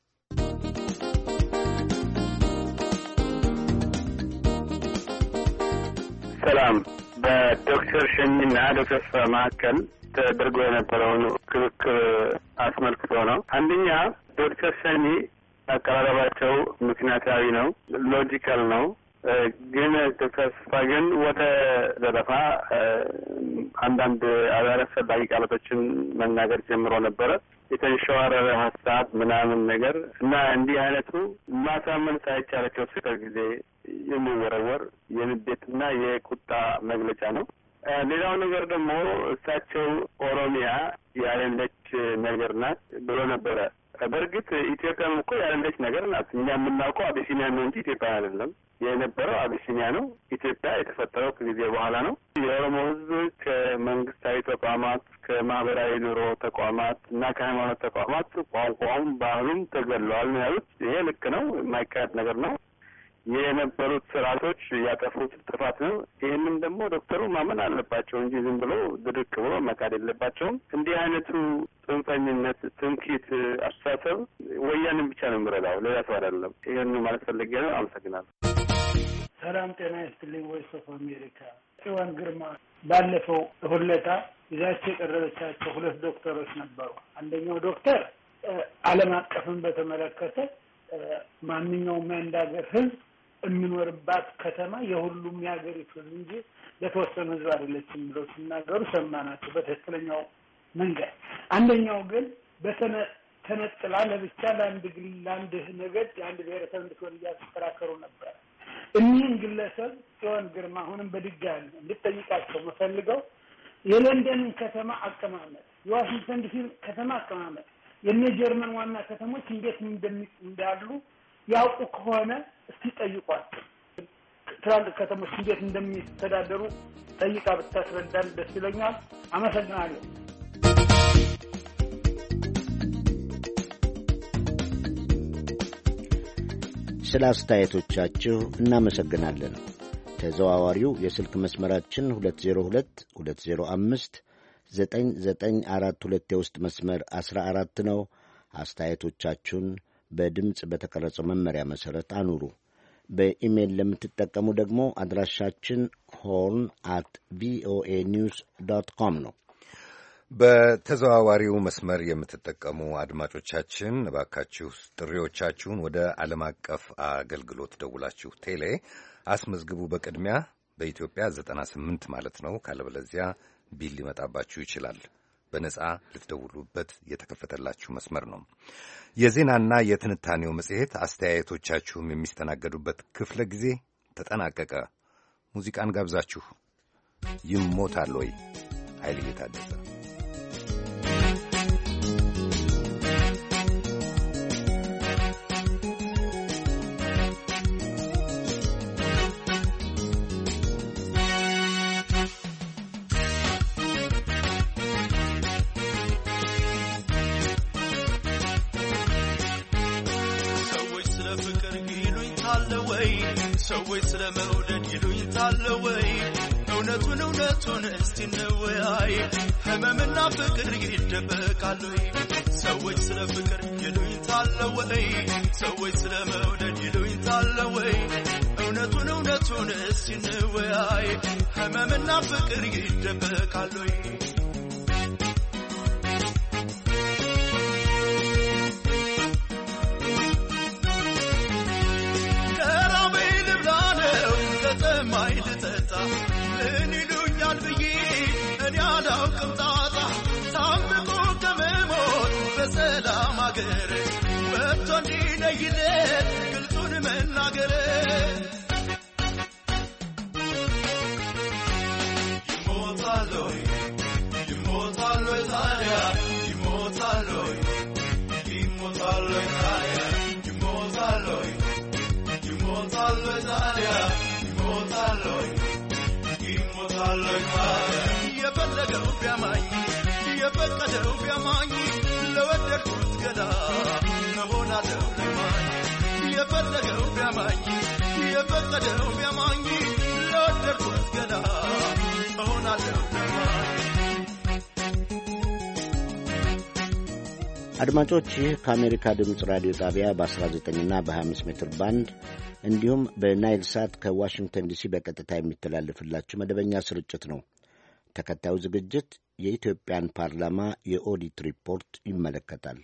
Speaker 6: ሰላም። በዶክተር ሸኝና ዶክተር ስራ መካከል ተደርጎ የነበረውን ክርክር አስመልክቶ ነው። አንደኛ ዶክተር ሸኒ አቀራረባቸው ምክንያታዊ ነው፣ ሎጂካል ነው። ግን ዶክተር ተስፋ ግን ወደ ዘረፋ አንዳንድ አላስፈላጊ ቃላቶችን መናገር ጀምሮ ነበረ። የተንሸዋረረ ሀሳብ ምናምን ነገር እና እንዲህ አይነቱ ማሳመን ሳይቻላቸው ሲቀር ጊዜ የሚወረወር የንዴትና የቁጣ መግለጫ ነው። ሌላው ነገር ደግሞ እሳቸው ኦሮሚያ ያለች ነገር ናት ብሎ ነበረ። በእርግጥ ኢትዮጵያም እኮ ያለች ነገር ናት። እኛ የምናውቀው አቢሲኒያ ነው እንጂ ኢትዮጵያ አይደለም። የነበረው አቢሲኒያ ነው። ኢትዮጵያ የተፈጠረው ከጊዜ በኋላ ነው። የኦሮሞ ሕዝብ ከመንግስታዊ ተቋማት፣ ከማህበራዊ ኑሮ ተቋማት እና ከሃይማኖት ተቋማት ቋንቋውም ባህሉም ተገለዋል ነው ያሉት። ይሄ ልክ ነው፣ የማይካድ ነገር ነው። የነበሩት ስርዓቶች ያጠፉት ጥፋት ነው። ይህንም ደግሞ ዶክተሩ ማመን አለባቸው እንጂ ዝም ብሎ ድርቅ ብሎ መካድ የለባቸውም። እንዲህ አይነቱ ጽንፈኝነት፣ ትምክህት አስተሳሰብ ወያንን ብቻ ነው የሚረዳው፣ ሌላ ሰው አይደለም። ይህን ማለት ፈልጌ ነው። አመሰግናለሁ።
Speaker 14: ሰላም ጤና ይስጥልኝ። ቮይስ ኦፍ አሜሪካ። ጽዮን ግርማ ባለፈው ሁለታ ይዛቸው የቀረበቻቸው 2 ዶክተሮች ነበሩ። አንደኛው ዶክተር ዓለም አቀፍን በተመለከተ ማንኛውም የአንድ ሀገር ህዝብ የሚኖርባት ከተማ የሁሉም የሀገሪቱ እንጂ ለተወሰኑ ህዝብ አይደለችም ብለው ሲናገሩ ሰማናቸው በትክክለኛው መንገድ። አንደኛው ግን ተነጥላ ለብቻ ለአንድ ነገድ ለአንድ ብሔረሰብ እንድትሆን እያስተከራከሩ ነበር። እኒህን ግለሰብ ጽዮን ግርማ አሁንም በድጋሚ እንድጠይቃቸው መፈልገው የለንደንን ከተማ አቀማመጥ፣ የዋሽንግተን ዲሲ ከተማ አቀማመጥ፣ የነ ጀርመን ዋና ከተሞች እንዴት እንዳሉ ያውቁ ከሆነ እስቲ ጠይቋቸው። ትላልቅ ከተሞች እንዴት እንደሚተዳደሩ ጠይቃ ብታስረዳን ደስ ይለኛል። አመሰግናለሁ።
Speaker 2: ስለ አስተያየቶቻችሁ እናመሰግናለን። ተዘዋዋሪው የስልክ መስመራችን 2022059942 የውስጥ መስመር 14 ነው። አስተያየቶቻችሁን በድምፅ በተቀረጸው መመሪያ መሠረት አኑሩ። በኢሜይል ለምትጠቀሙ ደግሞ አድራሻችን horn@voanews.com ነው።
Speaker 1: በተዘዋዋሪው መስመር የምትጠቀሙ አድማጮቻችን እባካችሁ ጥሪዎቻችሁን ወደ ዓለም አቀፍ አገልግሎት ደውላችሁ ቴሌ አስመዝግቡ። በቅድሚያ በኢትዮጵያ 98 ማለት ነው። ካለበለዚያ ቢል ሊመጣባችሁ ይችላል። በነጻ ልትደውሉበት የተከፈተላችሁ መስመር ነው። የዜናና የትንታኔው መጽሔት አስተያየቶቻችሁም የሚስተናገዱበት ክፍለ ጊዜ ተጠናቀቀ። ሙዚቃን ጋብዛችሁ ይሞታል ወይ ኃይልዬ ታደሰ
Speaker 15: ሰዎች ስለ መውደድ ይሉኝታል ወይ? እውነቱን እስቲ እንወያይ። ህመምና ፍቅር ይደበቃል ወይ? ሰዎች ስለ ፍቅር ይሉኝታል ወይ? ሰዎች ስለ መውደድ ይሉኝታል ወይ? እውነቱን እስቲ እንወያይ። ህመምና ፍቅር ይደበቃል ወይ? ምን ይሉኛል ብዬ እኔ አላውቅም ጣጣ ታምቆ ከመሞት በሰላም አገር ወጥቶ እንዲለይለት ግልጹን መናገር ይሞታል ወይ ታዲያ ይሞታል ወይ ታዲያ ይሞታል ወይ ታዲያ የፈለገው ቢያማኝ የፈቀደው ቢያማኝ ለወደድኩት ገላ መሆናለው ለማኝ የፈለገው ቢያማኝ የፈቀደው ቢያማኝ ለወደድኩት ገላ መሆናለው ለማኝ።
Speaker 2: አድማጮች ይህ ከአሜሪካ ድምፅ ራዲዮ ጣቢያ በ19ና በ25 ሜትር ባንድ እንዲሁም በናይል ሳት ከዋሽንግተን ዲሲ በቀጥታ የሚተላለፍላችሁ መደበኛ ስርጭት ነው። ተከታዩ ዝግጅት የኢትዮጵያን ፓርላማ የኦዲት ሪፖርት ይመለከታል።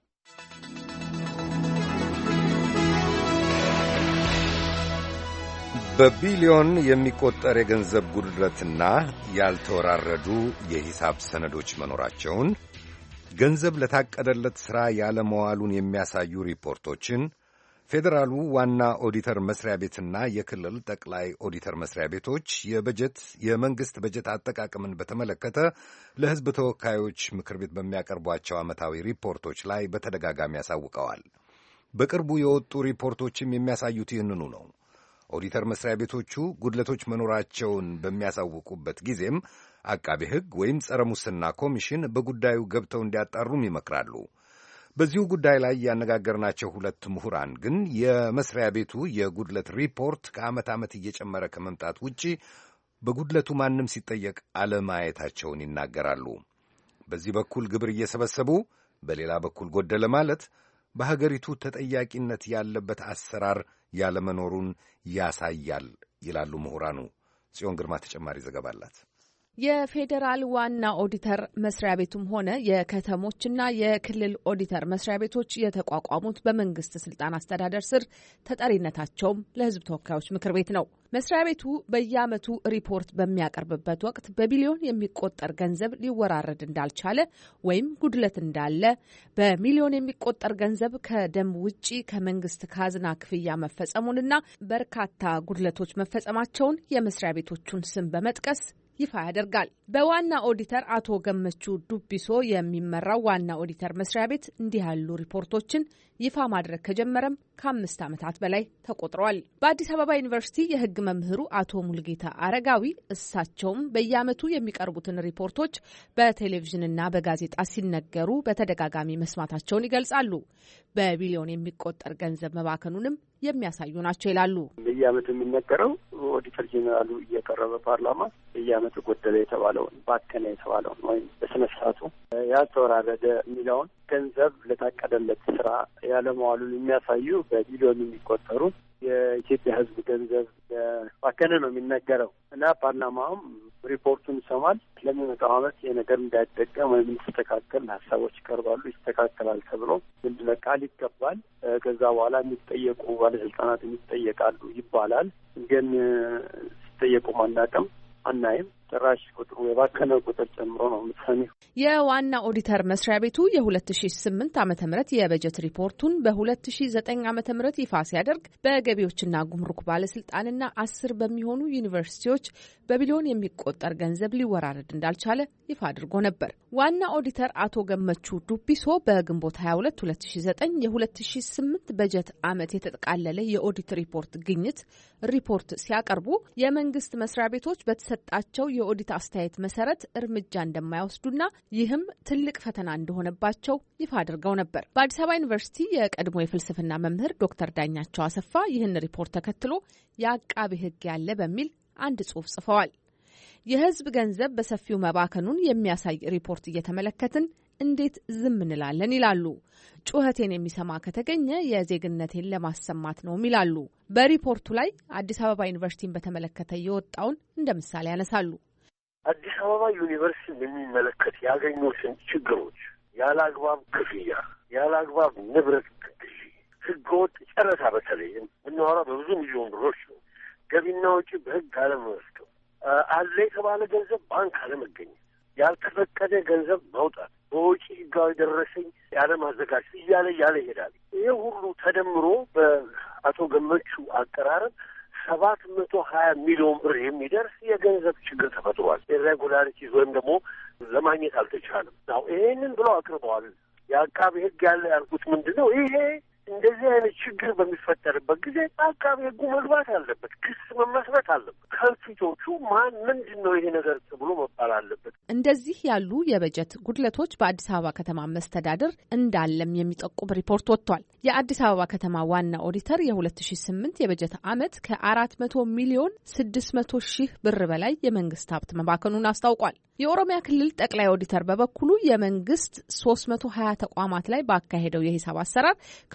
Speaker 1: በቢሊዮን የሚቆጠር የገንዘብ ጉድለትና ያልተወራረዱ የሂሳብ ሰነዶች መኖራቸውን፣ ገንዘብ ለታቀደለት ሥራ ያለመዋሉን የሚያሳዩ ሪፖርቶችን ፌዴራሉ ዋና ኦዲተር መስሪያ ቤትና የክልል ጠቅላይ ኦዲተር መስሪያ ቤቶች የመንግሥት በጀት አጠቃቀምን በተመለከተ ለሕዝብ ተወካዮች ምክር ቤት በሚያቀርቧቸው ዓመታዊ ሪፖርቶች ላይ በተደጋጋሚ ያሳውቀዋል። በቅርቡ የወጡ ሪፖርቶችም የሚያሳዩት ይህንኑ ነው። ኦዲተር መስሪያ ቤቶቹ ጉድለቶች መኖራቸውን በሚያሳውቁበት ጊዜም አቃቤ ሕግ ወይም ጸረ ሙስና ኮሚሽን በጉዳዩ ገብተው እንዲያጣሩም ይመክራሉ። በዚሁ ጉዳይ ላይ ያነጋገርናቸው ሁለት ምሁራን ግን የመስሪያ ቤቱ የጉድለት ሪፖርት ከዓመት ዓመት እየጨመረ ከመምጣት ውጪ በጉድለቱ ማንም ሲጠየቅ አለማየታቸውን ይናገራሉ። በዚህ በኩል ግብር እየሰበሰቡ በሌላ በኩል ጎደለ ማለት በሀገሪቱ ተጠያቂነት ያለበት አሰራር ያለመኖሩን ያሳያል ይላሉ ምሁራኑ። ጽዮን ግርማ ተጨማሪ ዘገባ አላት።
Speaker 16: የፌዴራል ዋና ኦዲተር መስሪያ ቤቱም ሆነ የከተሞችና የክልል ኦዲተር መስሪያ ቤቶች የተቋቋሙት በመንግስት ስልጣን አስተዳደር ስር ተጠሪነታቸውም ለሕዝብ ተወካዮች ምክር ቤት ነው። መስሪያ ቤቱ በየዓመቱ ሪፖርት በሚያቀርብበት ወቅት በቢሊዮን የሚቆጠር ገንዘብ ሊወራረድ እንዳልቻለ ወይም ጉድለት እንዳለ፣ በሚሊዮን የሚቆጠር ገንዘብ ከደንብ ውጪ ከመንግስት ካዝና ክፍያ መፈጸሙንና በርካታ ጉድለቶች መፈጸማቸውን የመስሪያ ቤቶቹን ስም በመጥቀስ ይፋ ያደርጋል። በዋና ኦዲተር አቶ ገመቹ ዱቢሶ የሚመራው ዋና ኦዲተር መስሪያ ቤት እንዲህ ያሉ ሪፖርቶችን ይፋ ማድረግ ከጀመረም ከ5 ዓመታት በላይ ተቆጥረዋል። በአዲስ አበባ ዩኒቨርሲቲ የሕግ መምህሩ አቶ ሙልጌታ አረጋዊ እሳቸውም በየዓመቱ የሚቀርቡትን ሪፖርቶች በቴሌቪዥንና በጋዜጣ ሲነገሩ በተደጋጋሚ መስማታቸውን ይገልጻሉ። በቢሊዮን የሚቆጠር ገንዘብ መባከኑንም የሚያሳዩ ናቸው ይላሉ።
Speaker 6: በየዓመቱ የሚነገረው ኦዲተር ጄኔራሉ እየቀረበ ፓርላማ በየዓመቱ ጎደለ የተባለውን ባከነ የተባለውን ወይም በስነ ስርዓቱ ያልተወራረደ የሚለውን ገንዘብ ለታቀደለት ስራ ያለመዋሉን የሚያሳዩ በቢሊዮን የሚቆጠሩ የኢትዮጵያ ሕዝብ ገንዘብ ባከነ ነው የሚነገረው እና ፓርላማውም ሪፖርቱን ይሰማል። ለሚመጣው ዓመት የነገር እንዳይጠቀም ወይም እንዲስተካከል ሀሳቦች ይቀርባሉ። ይስተካከላል ተብሎ ምንድነው ቃል ይገባል። ከዛ በኋላ የሚጠየቁ ባለስልጣናት የሚጠየቃሉ ይባላል። ግን ሲጠየቁ አናይም። ጭራሽ ቁጥሩ የባከነ ቁጥር ጨምሮ ነው የምትሰሚው።
Speaker 16: የዋና ኦዲተር መስሪያ ቤቱ የ2008 ዓ.ም የበጀት ሪፖርቱን በ2009 ዓ.ም ይፋ ሲያደርግ በገቢዎችና ጉምሩክ ባለስልጣንና 10 በሚሆኑ ዩኒቨርሲቲዎች በቢሊዮን የሚቆጠር ገንዘብ ሊወራረድ እንዳልቻለ ይፋ አድርጎ ነበር። ዋና ኦዲተር አቶ ገመቹ ዱቢሶ በግንቦት 22 2009 የ2008 በጀት ዓመት የተጠቃለለ የኦዲት ሪፖርት ግኝት ሪፖርት ሲያቀርቡ የመንግስት መስሪያ ቤቶች በተሰጣቸው የኦዲት አስተያየት መሰረት እርምጃ እንደማይወስዱና ይህም ትልቅ ፈተና እንደሆነባቸው ይፋ አድርገው ነበር። በአዲስ አበባ ዩኒቨርሲቲ የቀድሞ የፍልስፍና መምህር ዶክተር ዳኛቸው አሰፋ ይህን ሪፖርት ተከትሎ የአቃቤ ሕግ ያለ በሚል አንድ ጽሑፍ ጽፈዋል። የሕዝብ ገንዘብ በሰፊው መባከኑን የሚያሳይ ሪፖርት እየተመለከትን እንዴት ዝም እንላለን ይላሉ። ጩኸቴን የሚሰማ ከተገኘ የዜግነቴን ለማሰማት ነው ይላሉ። በሪፖርቱ ላይ አዲስ አበባ ዩኒቨርሲቲን በተመለከተ የወጣውን እንደ ምሳሌ ያነሳሉ።
Speaker 17: አዲስ አበባ ዩኒቨርሲቲን የሚመለከት ያገኙትን ችግሮች፣ ያለ አግባብ ክፍያ፣ ያለ አግባብ ንብረት ግዢ፣ ህገወጥ ጨረታ፣ በተለይ የምናወራው በብዙ ሚሊዮን ብሮች ነው። ገቢና ወጪ በህግ አለመመስከም፣ አለ የተባለ ገንዘብ ባንክ አለመገኘት፣ ያልተፈቀደ ገንዘብ ማውጣት፣ በወጪ ህጋዊ ደረሰኝ ያለማዘጋጀት እያለ ይሄዳል። ይህ ሁሉ ተደምሮ በአቶ ገመቹ አቀራረብ 720 ሚሊዮን ብር የሚደርስ የገንዘብ ችግር ተፈጥሯል። ኢሬጉላሪቲዝ ወይም ደግሞ ለማግኘት አልተቻለም። አዎ ይሄንን ብለው አቅርበዋል። የአቃቤ ሕግ ያለ ያልኩት ምንድን ነው? ይሄ እንደዚህ አይነት ችግር በሚፈጠርበት ጊዜ አቃቤ ሕጉ መግባት አለበት፣ ክስ መመስረት አለበት። ከፊቶቹ ምንድን ነው ይሄ ነገር ብሎ መባል አለበት።
Speaker 16: እንደዚህ ያሉ የበጀት ጉድለቶች በአዲስ አበባ ከተማ መስተዳድር እንዳለም የሚጠቁም ሪፖርት ወጥቷል። የአዲስ አበባ ከተማ ዋና ኦዲተር የ2008 የበጀት ዓመት ከ400 ሚሊዮን 600 ሺህ ብር በላይ የመንግስት ሀብት መባከኑን አስታውቋል። የኦሮሚያ ክልል ጠቅላይ ኦዲተር በበኩሉ የመንግስት 320 ተቋማት ላይ ባካሄደው የሂሳብ አሰራር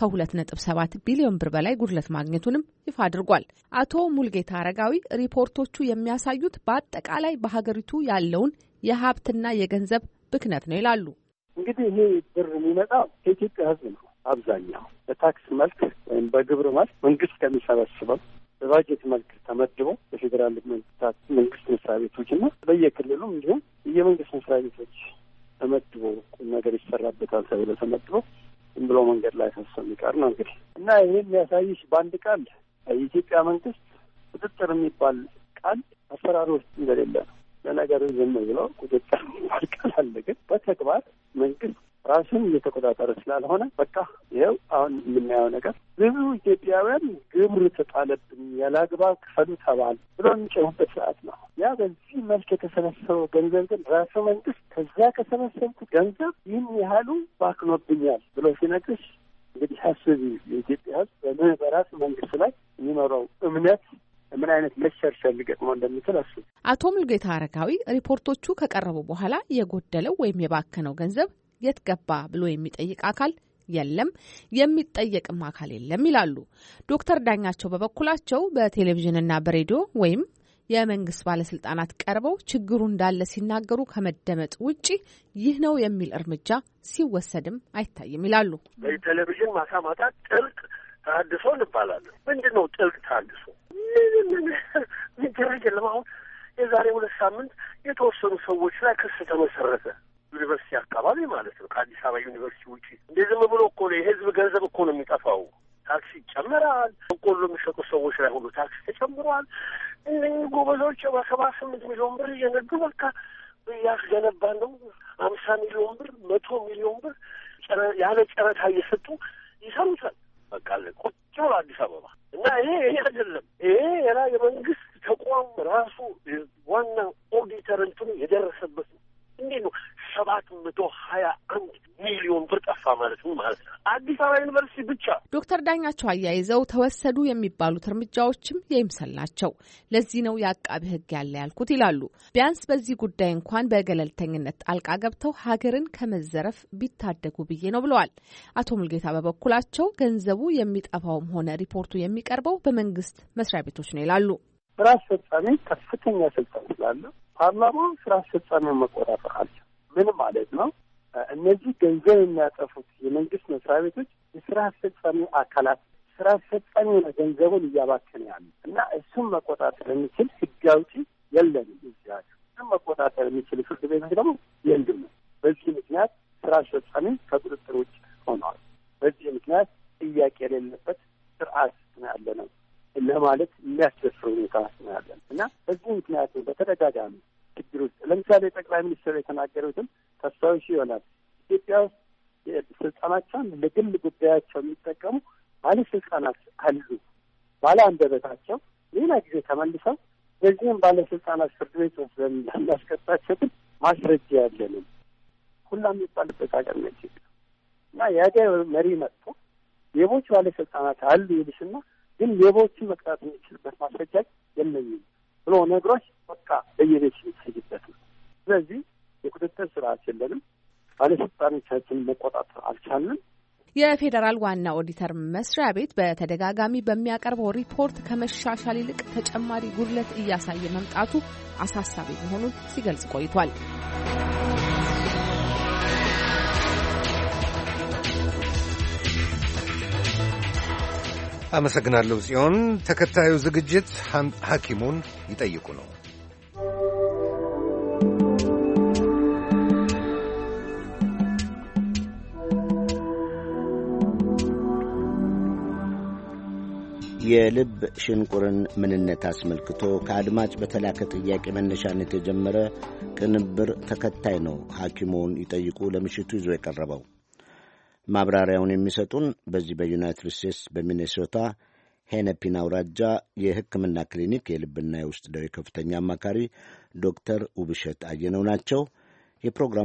Speaker 16: ከ2.7 ቢሊዮን ብር በላይ ጉድለት ማግኘቱንም ይፋ አድርጓል። አቶ ሙልጌታ አረጋዊ ሪፖርቶቹ የሚያሳዩት በአጠቃላይ በሀገሪቱ ያለውን የሀብትና የገንዘብ ብክነት ነው ይላሉ።
Speaker 6: እንግዲህ ይሄ ብር የሚመጣው ከኢትዮጵያ ሕዝብ ነው። አብዛኛው በታክስ መልክ ወይም በግብር መልክ መንግስት ከሚሰበስበው በባጀት መልክ ተመድቦ በፌዴራል መንግስት መስሪያ ቤቶች እና በየክልሉም እንዲሁም የመንግስት መስሪያ ቤቶች ተመድቦ ነገር ይሰራበታል ተብሎ ተመድቦ ዝም ብሎ መንገድ ላይ ፈሶ የሚቀር ነው እንግዲህ እና ይሄ የሚያሳይሽ በአንድ ቃል የኢትዮጵያ መንግስት ቁጥጥር የሚባል ቃል አሰራር ውስጥ እንደሌለ ነው። ለነገሩ ዝም ብለው ቁጥጥር የሚባል ቃል አለ፣ ግን በተግባር መንግስት ራሱን እየተቆጣጠረ ስላልሆነ በቃ ይኸው አሁን የምናየው ነገር ብዙ ኢትዮጵያውያን ግብር ተጣለብን፣ ያለአግባብ ክፈሉ ተባል ብሎ የሚጨሙበት ሰዓት ነው። ያ በዚህ መልክ የተሰበሰበው ገንዘብ ግን ራሱ መንግስት ከዛ ከሰበሰብኩት ገንዘብ ይህን ያህሉ ባክኖብኛል ብሎ ሲነግርሽ እንግዲህ ሀስብ የኢትዮጵያ ሕዝብ በራሱ መንግስት ላይ የሚኖረው እምነት ምን አይነት መሸርሸር ሊገጥመው እንደሚችል አስቡ።
Speaker 16: አቶ ሙልጌታ አረጋዊ ሪፖርቶቹ ከቀረቡ በኋላ የጎደለው ወይም የባከነው ገንዘብ የት ገባ ብሎ የሚጠይቅ አካል የለም፣ የሚጠየቅም አካል የለም ይላሉ። ዶክተር ዳኛቸው በበኩላቸው በቴሌቪዥንና በሬዲዮ ወይም የመንግስት ባለስልጣናት ቀርበው ችግሩ እንዳለ ሲናገሩ ከመደመጥ ውጪ ይህ ነው የሚል እርምጃ ሲወሰድም አይታይም ይላሉ።
Speaker 17: በቴሌቪዥን ማታ ማታ ጥልቅ ተሃድሶ እንባላለን። ምንድን ነው ጥልቅ ተሃድሶ? ምን ደረጃ ለማሁን የዛሬ 2 ሳምንት የተወሰኑ ሰዎች ላይ ክስ ተመሰረተ። ዩኒቨርሲቲ አካባቢ ማለት ነው። ከአዲስ አበባ ዩኒቨርሲቲ ውጪ እንደ ዝም ብሎ እኮ ነው የህዝብ ገንዘብ እኮ ነው የሚጠፋው። ታክሲ ይጨመራል። በቆሎ የሚሸጡ ሰዎች ላይ ሁሉ ታክሲ ተጨምሯል። እነዚህ ጎበዞች 78 ሚሊዮን ብር እየነዱ በቃ ያስገነባን ነው 50 ሚሊዮን ብር 100 ሚሊዮን ብር ያለ ጨረታ እየሰጡ ይሰሩታል። በቃ ብሎ አዲስ አበባ እና ይሄ አይደለም። ይሄ የመንግስት ተቋም ራሱ ዋና ኦዲተር እንትኑ የደረሰበት ነው። እንዴት ነው 721 ሚሊዮን ብር ጠፋ ማለት ነው ማለት ነው አዲስ አበባ ዩኒቨርሲቲ ብቻ።
Speaker 16: ዶክተር ዳኛቸው አያይዘው ተወሰዱ የሚባሉት እርምጃዎችም የይምሰላቸው ለዚህ ነው የአቃቢ ሕግ ያለ ያልኩት ይላሉ። ቢያንስ በዚህ ጉዳይ እንኳን በገለልተኝነት ጣልቃ ገብተው ሀገርን ከመዘረፍ ቢታደጉ ብዬ ነው ብለዋል። አቶ ሙልጌታ በበኩላቸው ገንዘቡ የሚጠፋውም ሆነ ሪፖርቱ የሚቀርበው በመንግስት መስሪያ ቤቶች ነው ይላሉ።
Speaker 6: ስራ አስፈጻሚ ከፍተኛ ስልጣን ስላለ ፓርላማው ስራ አስፈጻሚውን መቆጣጠር አልቻለም። ምን ማለት ነው? እነዚህ ገንዘብ የሚያጠፉት የመንግስት መስሪያ ቤቶች የስራ አስፈጻሚ አካላት ስራ አስፈጻሚ ሆነ ገንዘቡን እያባከነ ያለ እና እሱም መቆጣጠር የሚችል ህግ አውጪ የለንም። እሱም መቆጣጠር የሚችል ፍርድ ቤቶች ደግሞ የሉም። በዚህ ምክንያት ስራ አስፈጻሚ ከቁጥጥር ውጭ ሆነዋል። በዚህ ምክንያት ጥያቄ የሌለበት ስርዓት ነው ያለ ነው ለማለት የሚያስደፍር ሁኔታ ነው ያለን እና በዚህ ምክንያት በተደጋጋሚ ችግር ውስጥ ለምሳሌ ጠቅላይ ሚኒስትር የተናገሩትን ተስፋዎች ይሆናል። ኢትዮጵያ ውስጥ ስልጣናቸውን ለግል ጉዳያቸው የሚጠቀሙ ባለስልጣናት አሉ። ባለ አንደበታቸው ሌላ ጊዜ ተመልሰው በዚህም ባለስልጣናት ፍርድ ቤት ወስደን እንዳናስቀጣቸው ግን ማስረጃ ያለንም ሁላ የሚባልበት ሀገር ነው ኢትዮጵያ እና የሀገር መሪ መጥቶ ሌቦች ባለስልጣናት አሉ ይልሽና ግን ሌቦችን መቅጣት የሚችልበት ማስረጃ የለኝም ብሎ ነግሮች በቃ በየቤት የሚሰይበት ነው። ስለዚህ የቁጥጥር ስርዓት የለንም። ባለስልጣኖቻችንን መቆጣጠር አልቻልንም።
Speaker 16: የፌዴራል ዋና ኦዲተር መስሪያ ቤት በተደጋጋሚ በሚያቀርበው ሪፖርት ከመሻሻል ይልቅ ተጨማሪ ጉድለት እያሳየ መምጣቱ አሳሳቢ መሆኑን ሲገልጽ ቆይቷል።
Speaker 1: አመሰግናለሁ ጽዮን። ተከታዩ ዝግጅት ሐኪሙን ይጠይቁ ነው።
Speaker 2: የልብ ሽንቁርን ምንነት አስመልክቶ ከአድማጭ በተላከ ጥያቄ መነሻነት የጀመረ ቅንብር ተከታይ ነው። ሐኪሙን ይጠይቁ ለምሽቱ ይዞ የቀረበው ማብራሪያውን የሚሰጡን በዚህ በዩናይትድ ስቴትስ በሚኔሶታ ሄነፒን አውራጃ የሕክምና ክሊኒክ የልብና የውስጥ ደዌ ከፍተኛ አማካሪ ዶክተር ውብሸት አየነው ናቸው። የፕሮግራሙ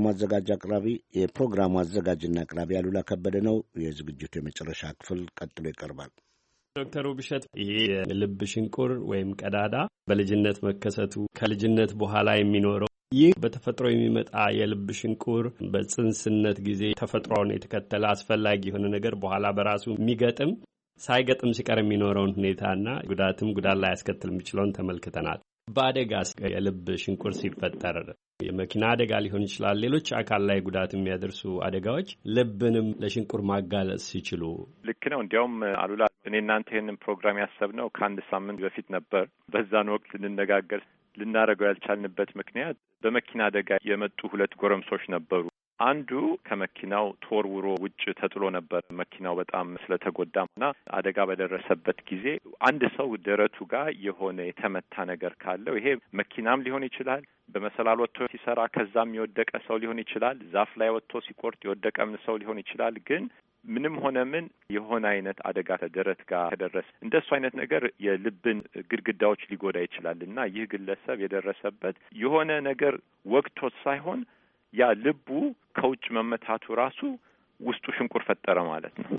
Speaker 2: አዘጋጅና አቅራቢ አሉላ ከበደ ነው። የዝግጅቱ የመጨረሻ ክፍል ቀጥሎ ይቀርባል።
Speaker 18: ዶክተር ውብሸት ይሄ የልብ ሽንቁር ወይም ቀዳዳ በልጅነት መከሰቱ ከልጅነት በኋላ የሚኖረው ይህ በተፈጥሮ የሚመጣ የልብ ሽንቁር በጽንስነት ጊዜ ተፈጥሮውን የተከተለ አስፈላጊ የሆነ ነገር በኋላ በራሱ የሚገጥም ሳይገጥም ሲቀር የሚኖረውን ሁኔታና ጉዳት ላይ ያስከትል የሚችለውን ተመልክተናል። በአደጋስ የልብ ሽንቁር ሲፈጠር የመኪና አደጋ ሊሆን ይችላል፣ ሌሎች አካል ላይ ጉዳት የሚያደርሱ አደጋዎች ልብንም ለሽንቁር ማጋለጥ ሲችሉ
Speaker 19: ልክ ነው። እንዲያውም አሉላ እኔ እናንተ ይህንን ፕሮግራም ያሰብነው ከአንድ ሳምንት በፊት ነበር። በዛን ወቅት ልንነጋገር ልናደርገው ያልቻልንበት ምክንያት በመኪና አደጋ የመጡ ሁለት ጎረምሶች ነበሩ። አንዱ ከመኪናው ተወርውሮ ውጭ ተጥሎ ነበር። መኪናው በጣም ስለተጎዳና አደጋ በደረሰበት ጊዜ አንድ ሰው ደረቱ ጋር የሆነ የተመታ ነገር ካለው ይሄ መኪናም ሊሆን ይችላል፣ በመሰላል ወጥቶ ሲሰራ ከዛም የወደቀ ሰው ሊሆን ይችላል፣ ዛፍ ላይ ወጥቶ ሲቆርጥ የወደቀም ሰው ሊሆን ይችላል። ግን ምንም ሆነ ምን የሆነ አይነት አደጋ ደረት ጋር ከደረሰ እንደሱ አይነት ነገር የልብን ግድግዳዎች ሊጎዳ ይችላል እና ይህ ግለሰብ የደረሰበት የሆነ ነገር ወቅቶት ሳይሆን ያ ልቡ ከውጭ መመታቱ ራሱ ውስጡ ሽንቁር ፈጠረ ማለት ነው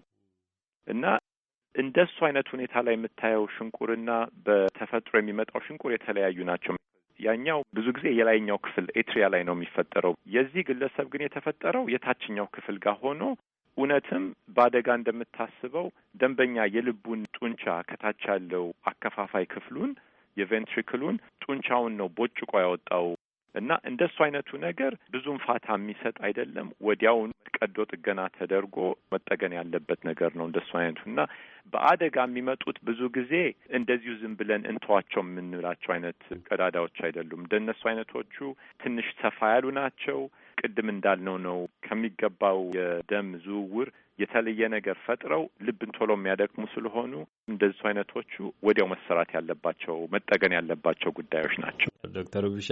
Speaker 19: እና እንደሱ አይነት ሁኔታ ላይ የምታየው ሽንቁርና በተፈጥሮ የሚመጣው ሽንቁር የተለያዩ ናቸው። ያኛው ብዙ ጊዜ የላይኛው ክፍል ኤትሪያ ላይ ነው የሚፈጠረው። የዚህ ግለሰብ ግን የተፈጠረው የታችኛው ክፍል ጋር ሆኖ እውነትም በአደጋ እንደምታስበው ደንበኛ የልቡን ጡንቻ ከታች ያለው አከፋፋይ ክፍሉን የቬንትሪክሉን ጡንቻውን ነው ቦጭቆ ያወጣው እና እንደሱ አይነቱ ነገር ብዙም ፋታ የሚሰጥ አይደለም። ወዲያውን ቀዶ ጥገና ተደርጎ መጠገን ያለበት ነገር ነው እንደሱ አይነቱ እና በአደጋ የሚመጡት ብዙ ጊዜ እንደዚሁ ዝም ብለን እንተዋቸው የምንላቸው አይነት ቀዳዳዎች አይደሉም። እንደነሱ አይነቶቹ ትንሽ ሰፋ ያሉ ናቸው። ቅድም እንዳልነው ነው ከሚገባው የደም ዝውውር የተለየ ነገር ፈጥረው ልብን ቶሎ የሚያደክሙ ስለሆኑ እንደሱ አይነቶቹ ወዲያው መሰራት ያለባቸው መጠገን ያለባቸው ጉዳዮች ናቸው።
Speaker 18: ዶክተር ውብሸት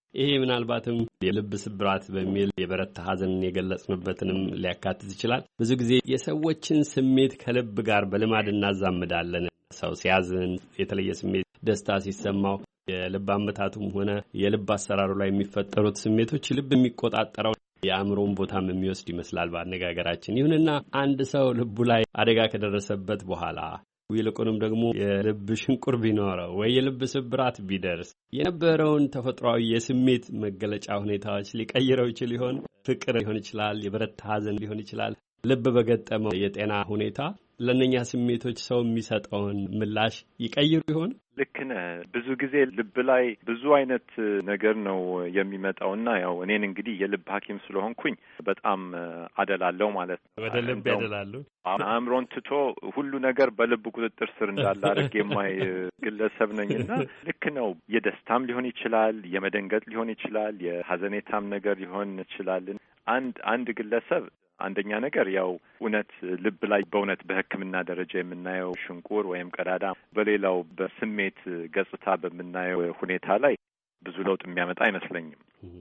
Speaker 18: ይሄ ምናልባትም የልብ ስብራት በሚል የበረታ ሐዘንን የገለጽንበትንም ሊያካትት ይችላል። ብዙ ጊዜ የሰዎችን ስሜት ከልብ ጋር በልማድ እናዛምዳለን። ሰው ሲያዝን፣ የተለየ ስሜት ደስታ ሲሰማው የልብ አመታቱም ሆነ የልብ አሰራሩ ላይ የሚፈጠሩት ስሜቶች ልብ የሚቆጣጠረው የአእምሮን ቦታም የሚወስድ ይመስላል በአነጋገራችን። ይሁንና አንድ ሰው ልቡ ላይ አደጋ ከደረሰበት በኋላ ይልቁንም ደግሞ የልብ ሽንቁር ቢኖረው ወይ የልብ ስብራት ቢደርስ የነበረውን ተፈጥሯዊ የስሜት መገለጫ ሁኔታዎች ሊቀይረው ይችል ይሆን? ፍቅር ሊሆን ይችላል፣ የበረታ ሐዘን ሊሆን ይችላል። ልብ በገጠመው የጤና ሁኔታ ለእነኛ ስሜቶች ሰው የሚሰጠውን ምላሽ ይቀይሩ ይሆን?
Speaker 19: ልክ ነህ። ብዙ ጊዜ ልብ ላይ ብዙ አይነት ነገር ነው የሚመጣውና ያው እኔን እንግዲህ የልብ ሐኪም ስለሆንኩኝ በጣም አደላለሁ ማለት ነው።
Speaker 18: ወደ ልብ ያደላሉ።
Speaker 19: አእምሮን ትቶ ሁሉ ነገር በልብ ቁጥጥር ስር እንዳለ አድርጌ የማይ ግለሰብ ነኝና ልክ ነው። የደስታም ሊሆን ይችላል፣ የመደንገጥ ሊሆን ይችላል፣ የሐዘኔታም ነገር ሊሆን ይችላል። አንድ ግለሰብ አንደኛ ነገር ያው እውነት ልብ ላይ በእውነት በሕክምና ደረጃ የምናየው ሽንቁር ወይም ቀዳዳ በሌላው በስሜት ገጽታ በምናየው ሁኔታ ላይ ብዙ ለውጥ የሚያመጣ አይመስለኝም።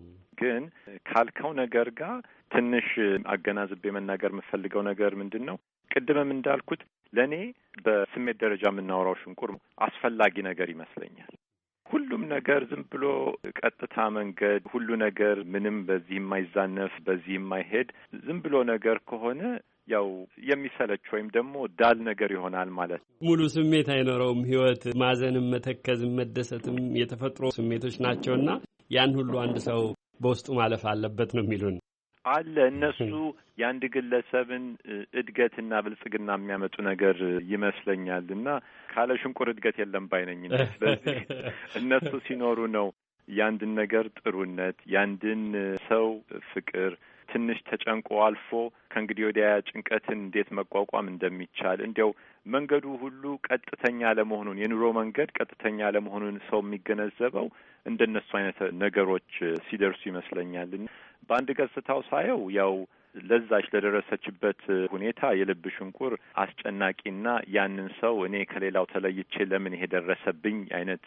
Speaker 19: ግን ካልከው ነገር ጋር ትንሽ አገናዝቤ መናገር የምፈልገው ነገር ምንድን ነው? ቅድምም እንዳልኩት ለእኔ በስሜት ደረጃ የምናወራው ሽንቁር አስፈላጊ ነገር ይመስለኛል። ሁሉም ነገር ዝም ብሎ ቀጥታ መንገድ፣ ሁሉ ነገር ምንም በዚህ የማይዛነፍ በዚህ የማይሄድ ዝም ብሎ ነገር ከሆነ ያው የሚሰለች ወይም ደግሞ ዳል ነገር ይሆናል ማለት ነው።
Speaker 18: ሙሉ ስሜት አይኖረውም። ህይወት ማዘንም፣ መተከዝም፣ መደሰትም የተፈጥሮ ስሜቶች ናቸውና ያን ሁሉ አንድ ሰው በውስጡ ማለፍ አለበት ነው የሚሉን
Speaker 19: አለ። እነሱ የአንድ ግለሰብን እድገትና ብልጽግና የሚያመጡ ነገር ይመስለኛል እና ካለ ሽንቁር እድገት የለም ባይነኝ። ስለዚህ እነሱ ሲኖሩ ነው የአንድን ነገር ጥሩነት፣ የአንድን ሰው ፍቅር ትንሽ ተጨንቆ አልፎ ከእንግዲህ ወዲያ ጭንቀትን እንዴት መቋቋም እንደሚቻል እንዲያው መንገዱ ሁሉ ቀጥተኛ ለመሆኑን የኑሮ መንገድ ቀጥተኛ ለመሆኑን ሰው የሚገነዘበው እንደነሱ አይነት ነገሮች ሲደርሱ ይመስለኛል። በአንድ ገጽታው ሳየው ያው ለዛች ለደረሰችበት ሁኔታ የልብ ሽንቁር አስጨናቂና ያንን ሰው እኔ ከሌላው ተለይቼ ለምን ይሄ ደረሰብኝ አይነት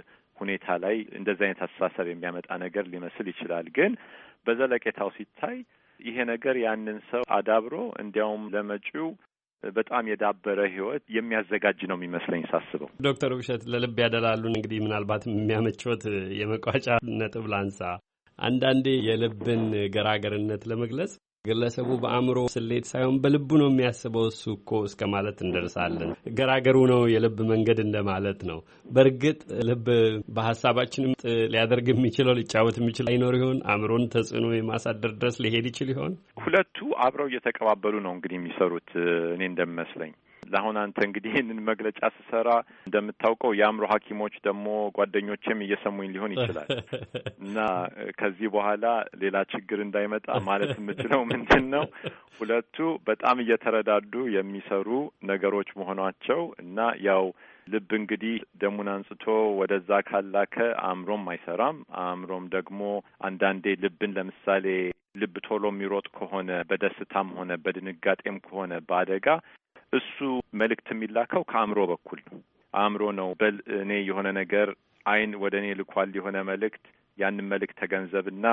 Speaker 19: ሁኔታ ላይ እንደዚህ አይነት አስተሳሰብ የሚያመጣ ነገር ሊመስል ይችላል። ግን በዘለቄታው ሲታይ ይሄ ነገር ያንን ሰው አዳብሮ እንዲያውም ለመጪው በጣም የዳበረ ህይወት የሚያዘጋጅ ነው የሚመስለኝ ሳስበው።
Speaker 18: ዶክተር ውብሸት ለልብ ያደላሉን እንግዲህ ምናልባትም የሚያመቾት የመቋጫ ነጥብ ላንሳ። አንዳንዴ የልብን ገራገርነት ለመግለጽ ግለሰቡ በአእምሮ ስሌት ሳይሆን በልቡ ነው የሚያስበው እሱ እኮ እስከ ማለት እንደርሳለን። ገራገሩ ነው የልብ መንገድ እንደማለት ነው። በእርግጥ ልብ በሀሳባችንም ሊያደርግ የሚችለው ሊጫወት የሚችል አይኖር ይሆን? አእምሮን ተጽዕኖ የማሳደር ድረስ ሊሄድ ይችል ይሆን?
Speaker 19: ሁለቱ አብረው እየተቀባበሉ ነው እንግዲህ የሚሰሩት እኔ እንደሚመስለኝ። ለአሁን አንተ እንግዲህ ይህንን መግለጫ ስሰራ እንደምታውቀው የአእምሮ ሐኪሞች ደግሞ ጓደኞቼም እየሰሙኝ ሊሆን ይችላል እና ከዚህ በኋላ ሌላ ችግር እንዳይመጣ ማለት የምችለው ምንድን ነው ሁለቱ በጣም እየተረዳዱ የሚሰሩ ነገሮች መሆናቸው እና ያው ልብ እንግዲህ ደሙን አንጽቶ ወደዛ ካላከ አእምሮም አይሰራም። አእምሮም ደግሞ አንዳንዴ ልብን ለምሳሌ ልብ ቶሎ የሚሮጥ ከሆነ በደስታም ሆነ በድንጋጤም ከሆነ በአደጋ እሱ መልእክት የሚላከው ከአእምሮ በኩል ነው። አእምሮ ነው በል እኔ የሆነ ነገር አይን ወደ እኔ ልኳል የሆነ መልእክት፣ ያንን መልእክት ተገንዘብና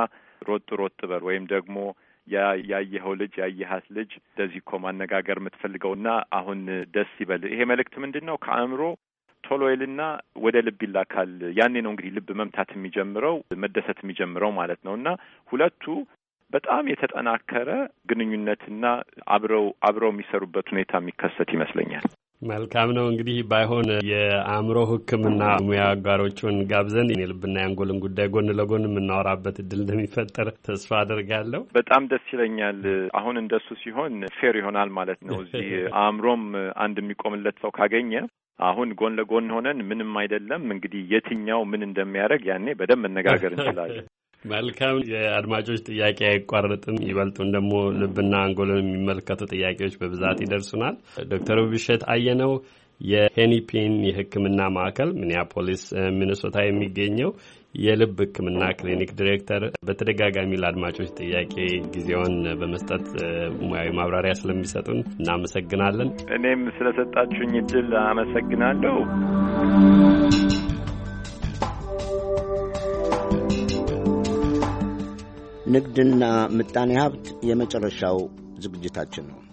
Speaker 19: ሮጥ በል ወይም ደግሞ ያየኸው ልጅ ያየሃት ልጅ እንደዚህ እኮ ማነጋገር የምትፈልገውና አሁን ደስ ይበል። ይሄ መልእክት ምንድን ነው? ከአእምሮ ቶሎ ይልና ወደ ልብ ይላካል። ያኔ ነው እንግዲህ ልብ መምታት የሚጀምረው መደሰት የሚጀምረው ማለት ነው። እና ሁለቱ በጣም የተጠናከረ ግንኙነትና አብረው የሚሰሩበት ሁኔታ የሚከሰት ይመስለኛል።
Speaker 18: መልካም ነው። እንግዲህ ባይሆን የአእምሮ ሕክምና ሙያ አጋሮቹን ጋብዘን የልብና የአንጎልን ጉዳይ ጎን ለጎን የምናወራበት እድል እንደሚፈጠር ተስፋ አደርጋለሁ።
Speaker 19: በጣም ደስ ይለኛል። አሁን እንደሱ ሲሆን ፌር ይሆናል ማለት ነው። እዚህ አእምሮም አንድ የሚቆምለት ሰው ካገኘ አሁን ጎን ለጎን ሆነን ምንም አይደለም እንግዲህ የትኛው ምን እንደሚያደርግ ያኔ በደንብ መነጋገር እንችላለን።
Speaker 18: መልካም። የአድማጮች ጥያቄ አይቋረጥም። ይበልጡን ደግሞ ልብና አንጎልን የሚመለከቱ ጥያቄዎች በብዛት ይደርሱናል። ዶክተር ውብሸት አየነው የሄኒፔን የሕክምና ማዕከል ሚኒያፖሊስ ሚኒሶታ የሚገኘው የልብ ሕክምና ክሊኒክ ዲሬክተር፣ በተደጋጋሚ ለአድማጮች ጥያቄ ጊዜውን በመስጠት ሙያዊ ማብራሪያ ስለሚሰጡን እናመሰግናለን።
Speaker 19: እኔም ስለሰጣችሁኝ እድል አመሰግናለሁ።
Speaker 2: ንግድና ምጣኔ ሀብት የመጨረሻው ዝግጅታችን ነው።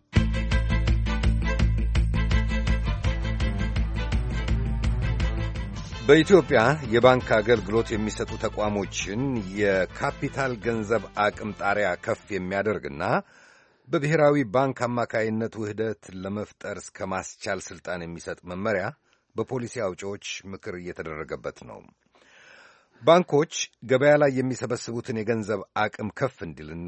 Speaker 1: በኢትዮጵያ የባንክ አገልግሎት የሚሰጡ ተቋሞችን የካፒታል ገንዘብ አቅም ጣሪያ ከፍ የሚያደርግና በብሔራዊ ባንክ አማካይነት ውህደት ለመፍጠር እስከ ማስቻል ሥልጣን የሚሰጥ መመሪያ በፖሊሲ አውጪዎች ምክር እየተደረገበት ነው። ባንኮች ገበያ ላይ የሚሰበስቡትን የገንዘብ አቅም ከፍ እንዲልና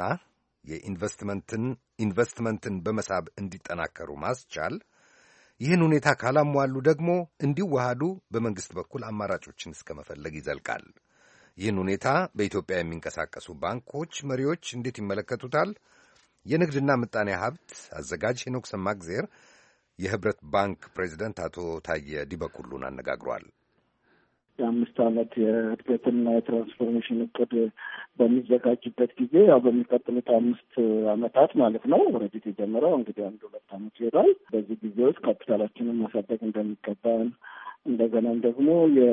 Speaker 1: ኢንቨስትመንትን በመሳብ እንዲጠናከሩ ማስቻል፣ ይህን ሁኔታ ካላሟሉ ደግሞ እንዲዋሃዱ በመንግሥት በኩል አማራጮችን እስከ መፈለግ ይዘልቃል። ይህን ሁኔታ በኢትዮጵያ የሚንቀሳቀሱ ባንኮች መሪዎች እንዴት ይመለከቱታል? የንግድና ምጣኔ ሀብት አዘጋጅ ሄኖክ ሰማግዜር የህብረት ባንክ ፕሬዚደንት አቶ ታየ ዲበኩሉን አነጋግሯል።
Speaker 20: የ5 ዓመት የእድገትና የትራንስፎርሜሽን እቅድ በሚዘጋጅበት ጊዜ ያው በሚቀጥሉት 5 ዓመታት ማለት ነው ወረዲት የጀመረው እንግዲህ 1-2 ዓመት ይሄዳል። በዚህ ጊዜ ውስጥ ካፒታላችንን ማሳደግ እንደሚገባን እንደገናም ደግሞ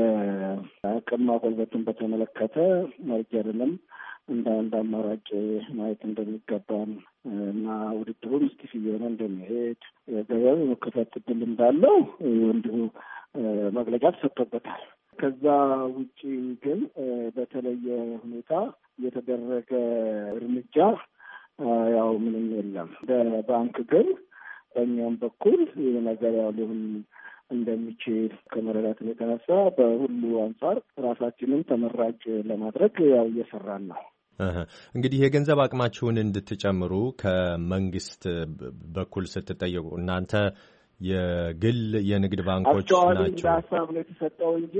Speaker 20: የአቅም ማጎልበትን በተመለከተ መርጀርንም እንደ አንድ አማራጭ ማየት እንደሚገባን እና ውድድሩን እስቲፍ እየሆነ እንደሚሄድ ገበያው የመከፈት ዕድል እንዳለው እንዲሁ መግለጫ ተሰጥቶበታል። ከዛ ውጪ ግን በተለየ ሁኔታ የተደረገ እርምጃ ያው ምንም የለም። በባንክ ግን በእኛም በኩል ይህ ነገር ያው ሊሆን እንደሚችል ከመረዳት የተነሳ በሁሉ አንጻር ራሳችንን ተመራጭ ለማድረግ ያው እየሰራን ነው።
Speaker 21: እንግዲህ የገንዘብ አቅማችሁን እንድትጨምሩ ከመንግስት በኩል ስትጠየቁ እናንተ የግል የንግድ ባንኮች ናቸው
Speaker 20: ሀሳብ ነው የተሰጠው እንጂ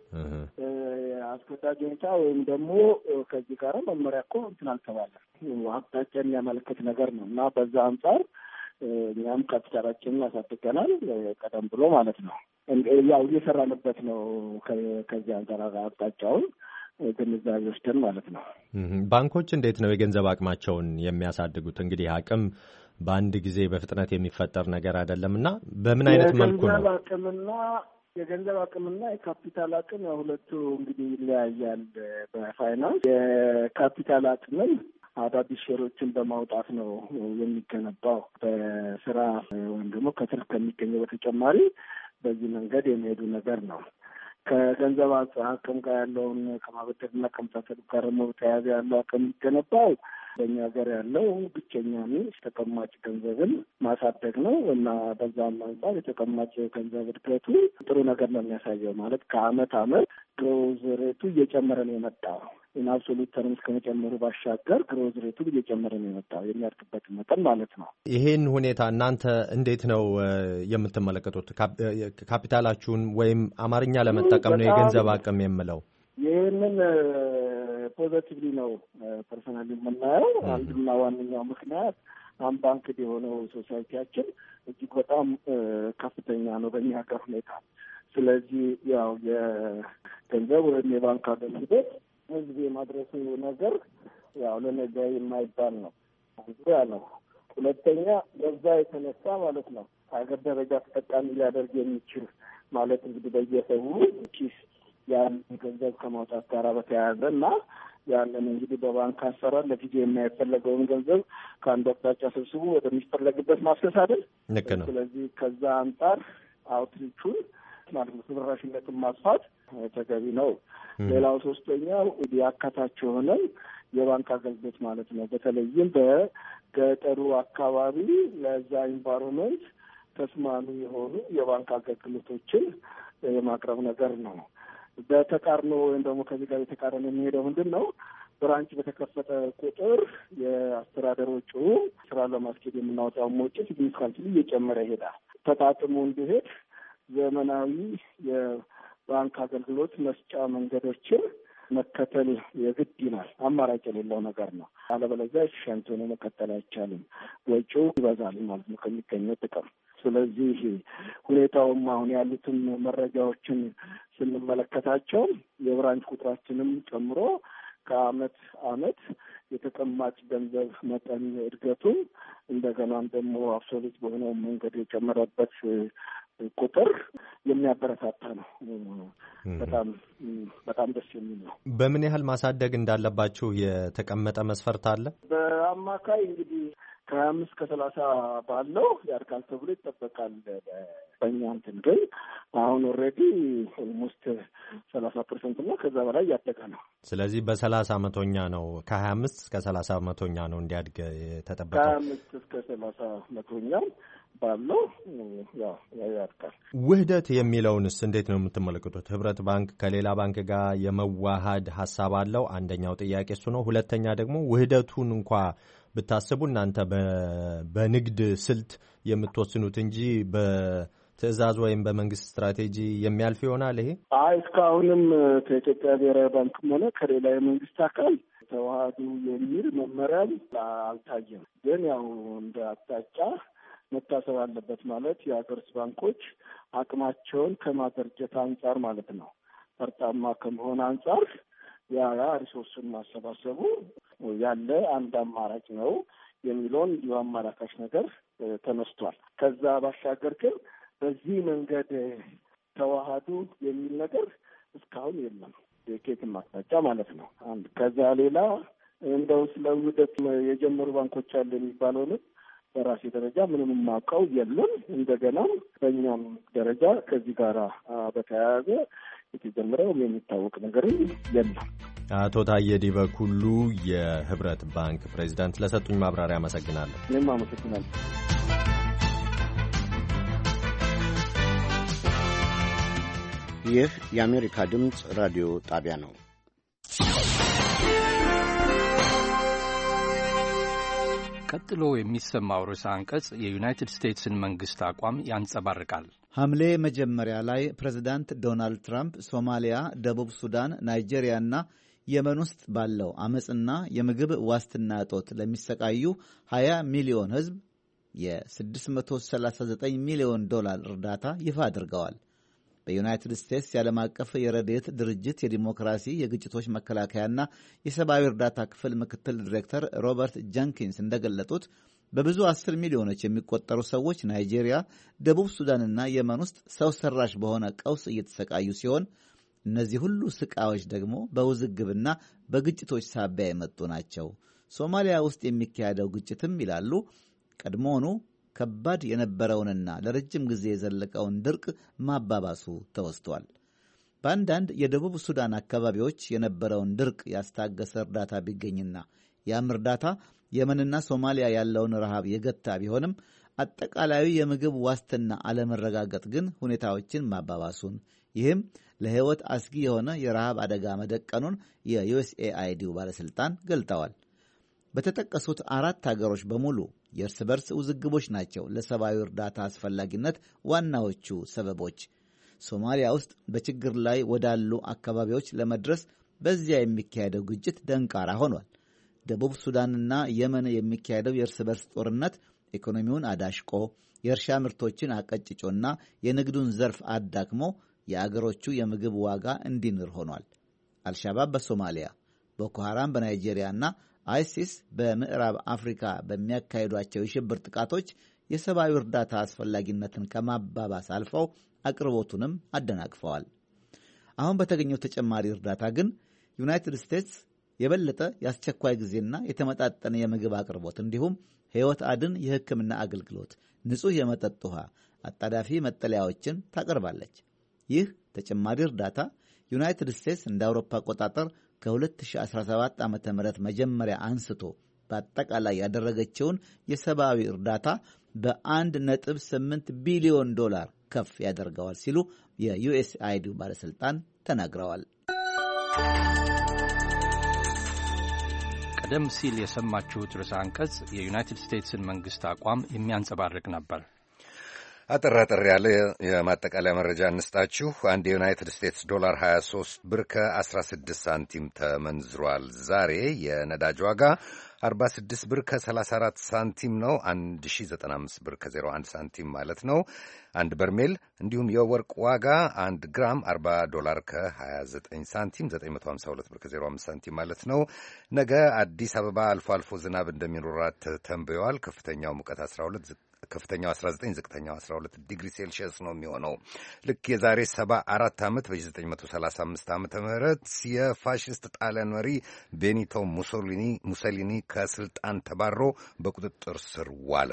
Speaker 20: አስገዳጅ ሁኔታ ወይም ደግሞ ከዚህ ጋር መመሪያ እኮ እንትን አልተባለም። አቅጣጫ የሚያመለክት ነገር ነው እና በዛ አንጻር እኛም ካፒታላችንን አሳድገናል ቀደም ብሎ ማለት ነው። ያው እየሰራንበት ነው። ከዚህ አንጻር አቅጣጫውን ግንዛቤ ወስደን ማለት ነው።
Speaker 21: ባንኮች እንዴት ነው የገንዘብ አቅማቸውን የሚያሳድጉት? እንግዲህ አቅም በአንድ ጊዜ በፍጥነት የሚፈጠር ነገር አይደለምና በምን አይነት መልኩ ነው?
Speaker 20: የገንዘብ አቅምና የካፒታል አቅም ሁለቱ እንግዲህ ይለያያል። በፋይናንስ የካፒታል አቅምን አዳዲስ ሼሮችን በማውጣት ነው የሚገነባው። በስራ ወይም ደግሞ ከትርፍ ከሚገኘው በተጨማሪ በዚህ መንገድ የሚሄዱ ነገር ነው። ከገንዘብ አቅም ጋር ያለውን ከማበደርና ከመሳሰሉ ጋር ደግሞ ተያያዘ ያለው አቅም የሚገነባው በእኛ ሀገር ያለው ብቸኛ ሚንስ ተቀማጭ ገንዘብን ማሳደግ ነው እና በዛም አንጻር የተቀማጭ ገንዘብ እድገቱ ጥሩ ነገር ነው የሚያሳየው። ማለት ከአመት አመት ግሮዝ ሬቱ እየጨመረ ነው የመጣው። ኢንአብሶሉት ተርምስ ከመጨመሩ ባሻገር ግሮዝ ሬቱ እየጨመረ ነው የመጣው የሚያድግበት መጠን ማለት ነው።
Speaker 21: ይሄን ሁኔታ እናንተ እንዴት ነው የምትመለከቱት? ካፒታላችሁን ወይም አማርኛ ለመጠቀም ነው የገንዘብ አቅም የምለው
Speaker 20: ይህንን ፖዘቲቭሊ ነው ፐርሰናሊ የምናየው። አንዱና ዋነኛው ምክንያት አንባንክድ የሆነው ሶሳይቲያችን እጅግ በጣም ከፍተኛ ነው በእኛ ሀገር ሁኔታ። ስለዚህ ያው የገንዘብ ወይም የባንክ አገልግሎት ህዝብ የማድረሱ ነገር ያው ለነገ የማይባል ነው ያ ነው። ሁለተኛ በዛ የተነሳ ማለት ነው ሀገር ደረጃ ተጠቃሚ ሊያደርግ የሚችል ማለት እንግዲህ በየሰው ኪስ ያን ገንዘብ ከማውጣት ጋር በተያያዘ እና ያንን እንግዲህ በባንክ አሰራር ለጊዜ የማይፈለገውን ገንዘብ ከአንድ አቅጣጫ ሰብስቦ ወደሚፈለግበት ማፍሰስ አይደል?
Speaker 21: ልክ ነው።
Speaker 20: ስለዚህ ከዛ አንጻር አውትሪቹን ማለት ነው ተደራሽነትን ማስፋት ተገቢ ነው። ሌላው ሶስተኛው አካታች የሆነ የባንክ አገልግሎት ማለት ነው። በተለይም በገጠሩ አካባቢ ለዛ ኢንቫይሮንመንት ተስማሚ የሆኑ የባንክ አገልግሎቶችን የማቅረብ ነገር ነው። በተቃርኖ ወይም ደግሞ ከዚህ ጋር የተቃረነ የሚሄደው ምንድን ነው? ብራንች በተከፈተ ቁጥር የአስተዳደር ወጪው ስራ ለማስኬድ የምናወጣው ወጪ ሲግኒፊካንትሊ እየጨመረ ይሄዳል። ተጣጥሞ እንዲሄድ ዘመናዊ የባንክ አገልግሎት መስጫ መንገዶችን መከተል የግድ ይላል። አማራጭ የሌለው ነገር ነው። አለበለዚያ ኤፊሽንት ሆኖ መቀጠል አይቻልም። ወጪው ይበዛል ማለት ነው ከሚገኘው ጥቅም። ስለዚህ ሁኔታውም አሁን ያሉትን መረጃዎችን ስንመለከታቸው የብራንች ቁጥራችንም ጨምሮ ከአመት አመት የተቀማጭ ገንዘብ መጠን እድገቱን እንደገናም ደግሞ አብሶሉት በሆነው መንገድ የጨመረበት ቁጥር የሚያበረታታ ነው። በጣም ደስ የሚል ነው።
Speaker 21: በምን ያህል ማሳደግ እንዳለባችሁ የተቀመጠ መስፈርት አለ?
Speaker 20: በአማካይ እንግዲህ ከ25 ከ30 ባለው ያድጋል ተብሎ ይጠበቃል። በእኛ እንትን ግን አሁን ኦልሬዲ ኦልሞስት 30% እና ከዛ በላይ ያደገ ነው።
Speaker 21: ስለዚህ በ30% ነው ከ25 እስከ 30% ነው እንዲያድግ የተጠበቀው።
Speaker 20: 25 እስከ 30% ባለው ያድጋል።
Speaker 21: ውህደት የሚለውንስ እንዴት ነው የምትመለከቱት? ህብረት ባንክ ከሌላ ባንክ ጋር የመዋሃድ ሀሳብ አለው። አንደኛው ጥያቄ እሱ ነው። ሁለተኛ ደግሞ ውህደቱን እንኳ ብታስቡ እናንተ በንግድ ስልት የምትወስኑት እንጂ በትዕዛዝ ወይም በመንግስት ስትራቴጂ የሚያልፍ ይሆናል። ይሄ
Speaker 20: እስካሁንም ከኢትዮጵያ ብሔራዊ ባንክም ሆነ ከሌላ የመንግስት አካል ተዋህዱ የሚል መመሪያም አልታየም። ግን ያው እንደ አቅጣጫ መታሰብ አለበት ማለት የሀገር ውስጥ ባንኮች አቅማቸውን ከማደራጀት አንጻር ማለት ነው፣ ፈርጣማ ከመሆን አንጻር ያ ሪሶርሱን ማሰባሰቡ ያለ አንድ አማራጭ ነው የሚለውን እንዲሁ አመላካች ነገር ተነስቷል። ከዛ ባሻገር ግን በዚህ መንገድ ተዋህዱ የሚል ነገር እስካሁን የለም፣ የኬትም አቅጣጫ ማለት ነው። አንድ ከዛ ሌላ እንደው ስለ ውህደት የጀመሩ ባንኮች አለ የሚባለውንም በራሴ ደረጃ ምንም የማውቀው የለም። እንደገናም በእኛም ደረጃ ከዚህ ጋር በተያያዘ የተጀመረው የሚታወቅ ነገር የለም።
Speaker 21: አቶ ታዬ ዲበኩሉ የህብረት ባንክ ፕሬዚዳንት፣ ለሰጡኝ ማብራሪያ አመሰግናለሁ።
Speaker 20: እኔም አመሰግናለሁ።
Speaker 2: ይህ የአሜሪካ ድምፅ ራዲዮ ጣቢያ ነው።
Speaker 4: ቀጥሎ የሚሰማው ርዕሰ አንቀጽ የዩናይትድ ስቴትስን መንግሥት አቋም ያንጸባርቃል።
Speaker 22: ሐምሌ መጀመሪያ ላይ ፕሬዝዳንት ዶናልድ ትራምፕ ሶማሊያ፣ ደቡብ ሱዳን፣ ናይጄሪያና የመን ውስጥ ባለው አመፅና የምግብ ዋስትና እጦት ለሚሰቃዩ 20 ሚሊዮን ሕዝብ የ$639 ሚሊዮን እርዳታ ይፋ አድርገዋል። በዩናይትድ ስቴትስ የዓለም አቀፍ የረድኤት ድርጅት የዲሞክራሲ የግጭቶች መከላከያና የሰብአዊ እርዳታ ክፍል ምክትል ዲሬክተር ሮበርት ጀንኪንስ እንደገለጡት በብዙ 10 ሚሊዮኖች የሚቆጠሩ ሰዎች ናይጄሪያ፣ ደቡብ ሱዳንና የመን ውስጥ ሰው ሰራሽ በሆነ ቀውስ እየተሰቃዩ ሲሆን እነዚህ ሁሉ ስቃዮች ደግሞ በውዝግብና በግጭቶች ሳቢያ የመጡ ናቸው። ሶማሊያ ውስጥ የሚካሄደው ግጭትም ይላሉ ቀድሞውኑ ከባድ የነበረውንና ለረጅም ጊዜ የዘለቀውን ድርቅ ማባባሱ ተወስቷል። በአንዳንድ የደቡብ ሱዳን አካባቢዎች የነበረውን ድርቅ ያስታገሰ እርዳታ ቢገኝና ያም እርዳታ የመንና ሶማሊያ ያለውን ረሃብ የገታ ቢሆንም አጠቃላዩ የምግብ ዋስትና አለመረጋገጥ ግን ሁኔታዎችን ማባባሱን፣ ይህም ለሕይወት አስጊ የሆነ የረሃብ አደጋ መደቀኑን የዩኤስኤአይዲው ባለሥልጣን ገልጠዋል። በተጠቀሱት 4 ሀገሮች በሙሉ የእርስ በርስ ውዝግቦች ናቸው ለሰብአዊ እርዳታ አስፈላጊነት ዋናዎቹ ሰበቦች። ሶማሊያ ውስጥ በችግር ላይ ወዳሉ አካባቢዎች ለመድረስ በዚያ የሚካሄደው ግጭት ደንቃራ ሆኗል። ደቡብ ሱዳንና የመን የሚካሄደው የእርስ በርስ ጦርነት ኢኮኖሚውን አዳሽቆ የእርሻ ምርቶችን አቀጭጮና የንግዱን ዘርፍ አዳክሞ የአገሮቹ የምግብ ዋጋ እንዲንር ሆኗል። አልሻባብ በሶማሊያ፣ ቦኮ ሐራም በናይጄሪያና አይሲስ በምዕራብ አፍሪካ በሚያካሂዷቸው የሽብር ጥቃቶች የሰብአዊ እርዳታ አስፈላጊነትን ከማባባስ አልፈው አቅርቦቱንም አደናቅፈዋል። አሁን በተገኘው ተጨማሪ እርዳታ ግን ዩናይትድ ስቴትስ የበለጠ የአስቸኳይ ጊዜና የተመጣጠነ የምግብ አቅርቦት እንዲሁም ሕይወት አድን የሕክምና አገልግሎት፣ ንጹሕ የመጠጥ ውሃ፣ አጣዳፊ መጠለያዎችን ታቀርባለች። ይህ ተጨማሪ እርዳታ ዩናይትድ ስቴትስ እንደ አውሮፓ አቆጣጠር ከ2017 ዓ.ም መጀመሪያ አንስቶ በአጠቃላይ ያደረገችውን የሰብአዊ እርዳታ $1.8 ቢሊዮን ከፍ ያደርገዋል ሲሉ የዩኤስአይዲ ባለሥልጣን ተናግረዋል።
Speaker 4: ቀደም ሲል የሰማችሁት ርዕሰ አንቀጽ የዩናይትድ ስቴትስን መንግሥት አቋም የሚያንጸባርቅ ነበር።
Speaker 1: አጠር ያለ የማጠቃለያ መረጃ እንስጣችሁ። አንድ የዩናይትድ ስቴትስ ዶላር 23 ብር ከ16 ሳንቲም ተመንዝሯል። ዛሬ የነዳጅ ዋጋ 46 ብር ከ34 ሳንቲም ነው። 1095 ብር ከ01 ሳንቲም ማለት ነው አንድ በርሜል። እንዲሁም የወርቅ ዋጋ 1 ግራም $40 ከ29 ሳንቲም 952 ብር ከ05 ሳንቲም ማለት ነው። ነገ አዲስ አበባ አልፎ አልፎ ዝናብ እንደሚኖራት ተንብየዋል። ከፍተኛው ሙቀት ከፍተኛው 19 ዝቅተኛው 12 ዲግሪ ሴልሺየስ ነው የሚሆነው። ልክ የዛሬ 74 ዓመት በ1935 ዓመተ ምህረት የፋሽስት ጣሊያን መሪ ቤኒቶ ሙሶሊኒ ከስልጣን ተባሮ በቁጥጥር ስር ዋለ።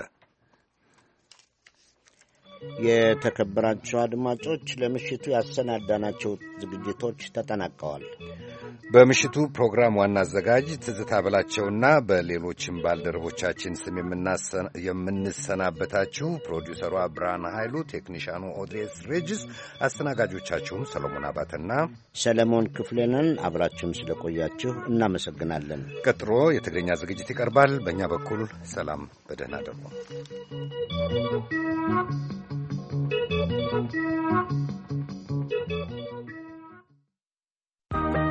Speaker 2: የተከበራቸው አድማጮች ለምሽቱ ያሰናዳናቸው ዝግጅቶች ተጠናቀዋል።
Speaker 1: በምሽቱ ፕሮግራም ዋና አዘጋጅ ትዝታ በላቸውና በሌሎችም ባልደረቦቻችን ስም የምንሰናበታችሁ ፕሮዲውሰሯ ብርሃን ኃይሉ፣ ቴክኒሻኑ ኦድሬስ ሬጅስ፣ አስተናጋጆቻችሁም ሰሎሞን አባተና
Speaker 2: ሰለሞን ክፍሌንን አብራችሁን ስለቆያችሁ እናመሰግናለን።
Speaker 1: ቀጥሎ የትግርኛ ዝግጅት ይቀርባል። በእኛ በኩል ሰላም፣ በደህና ደግሞ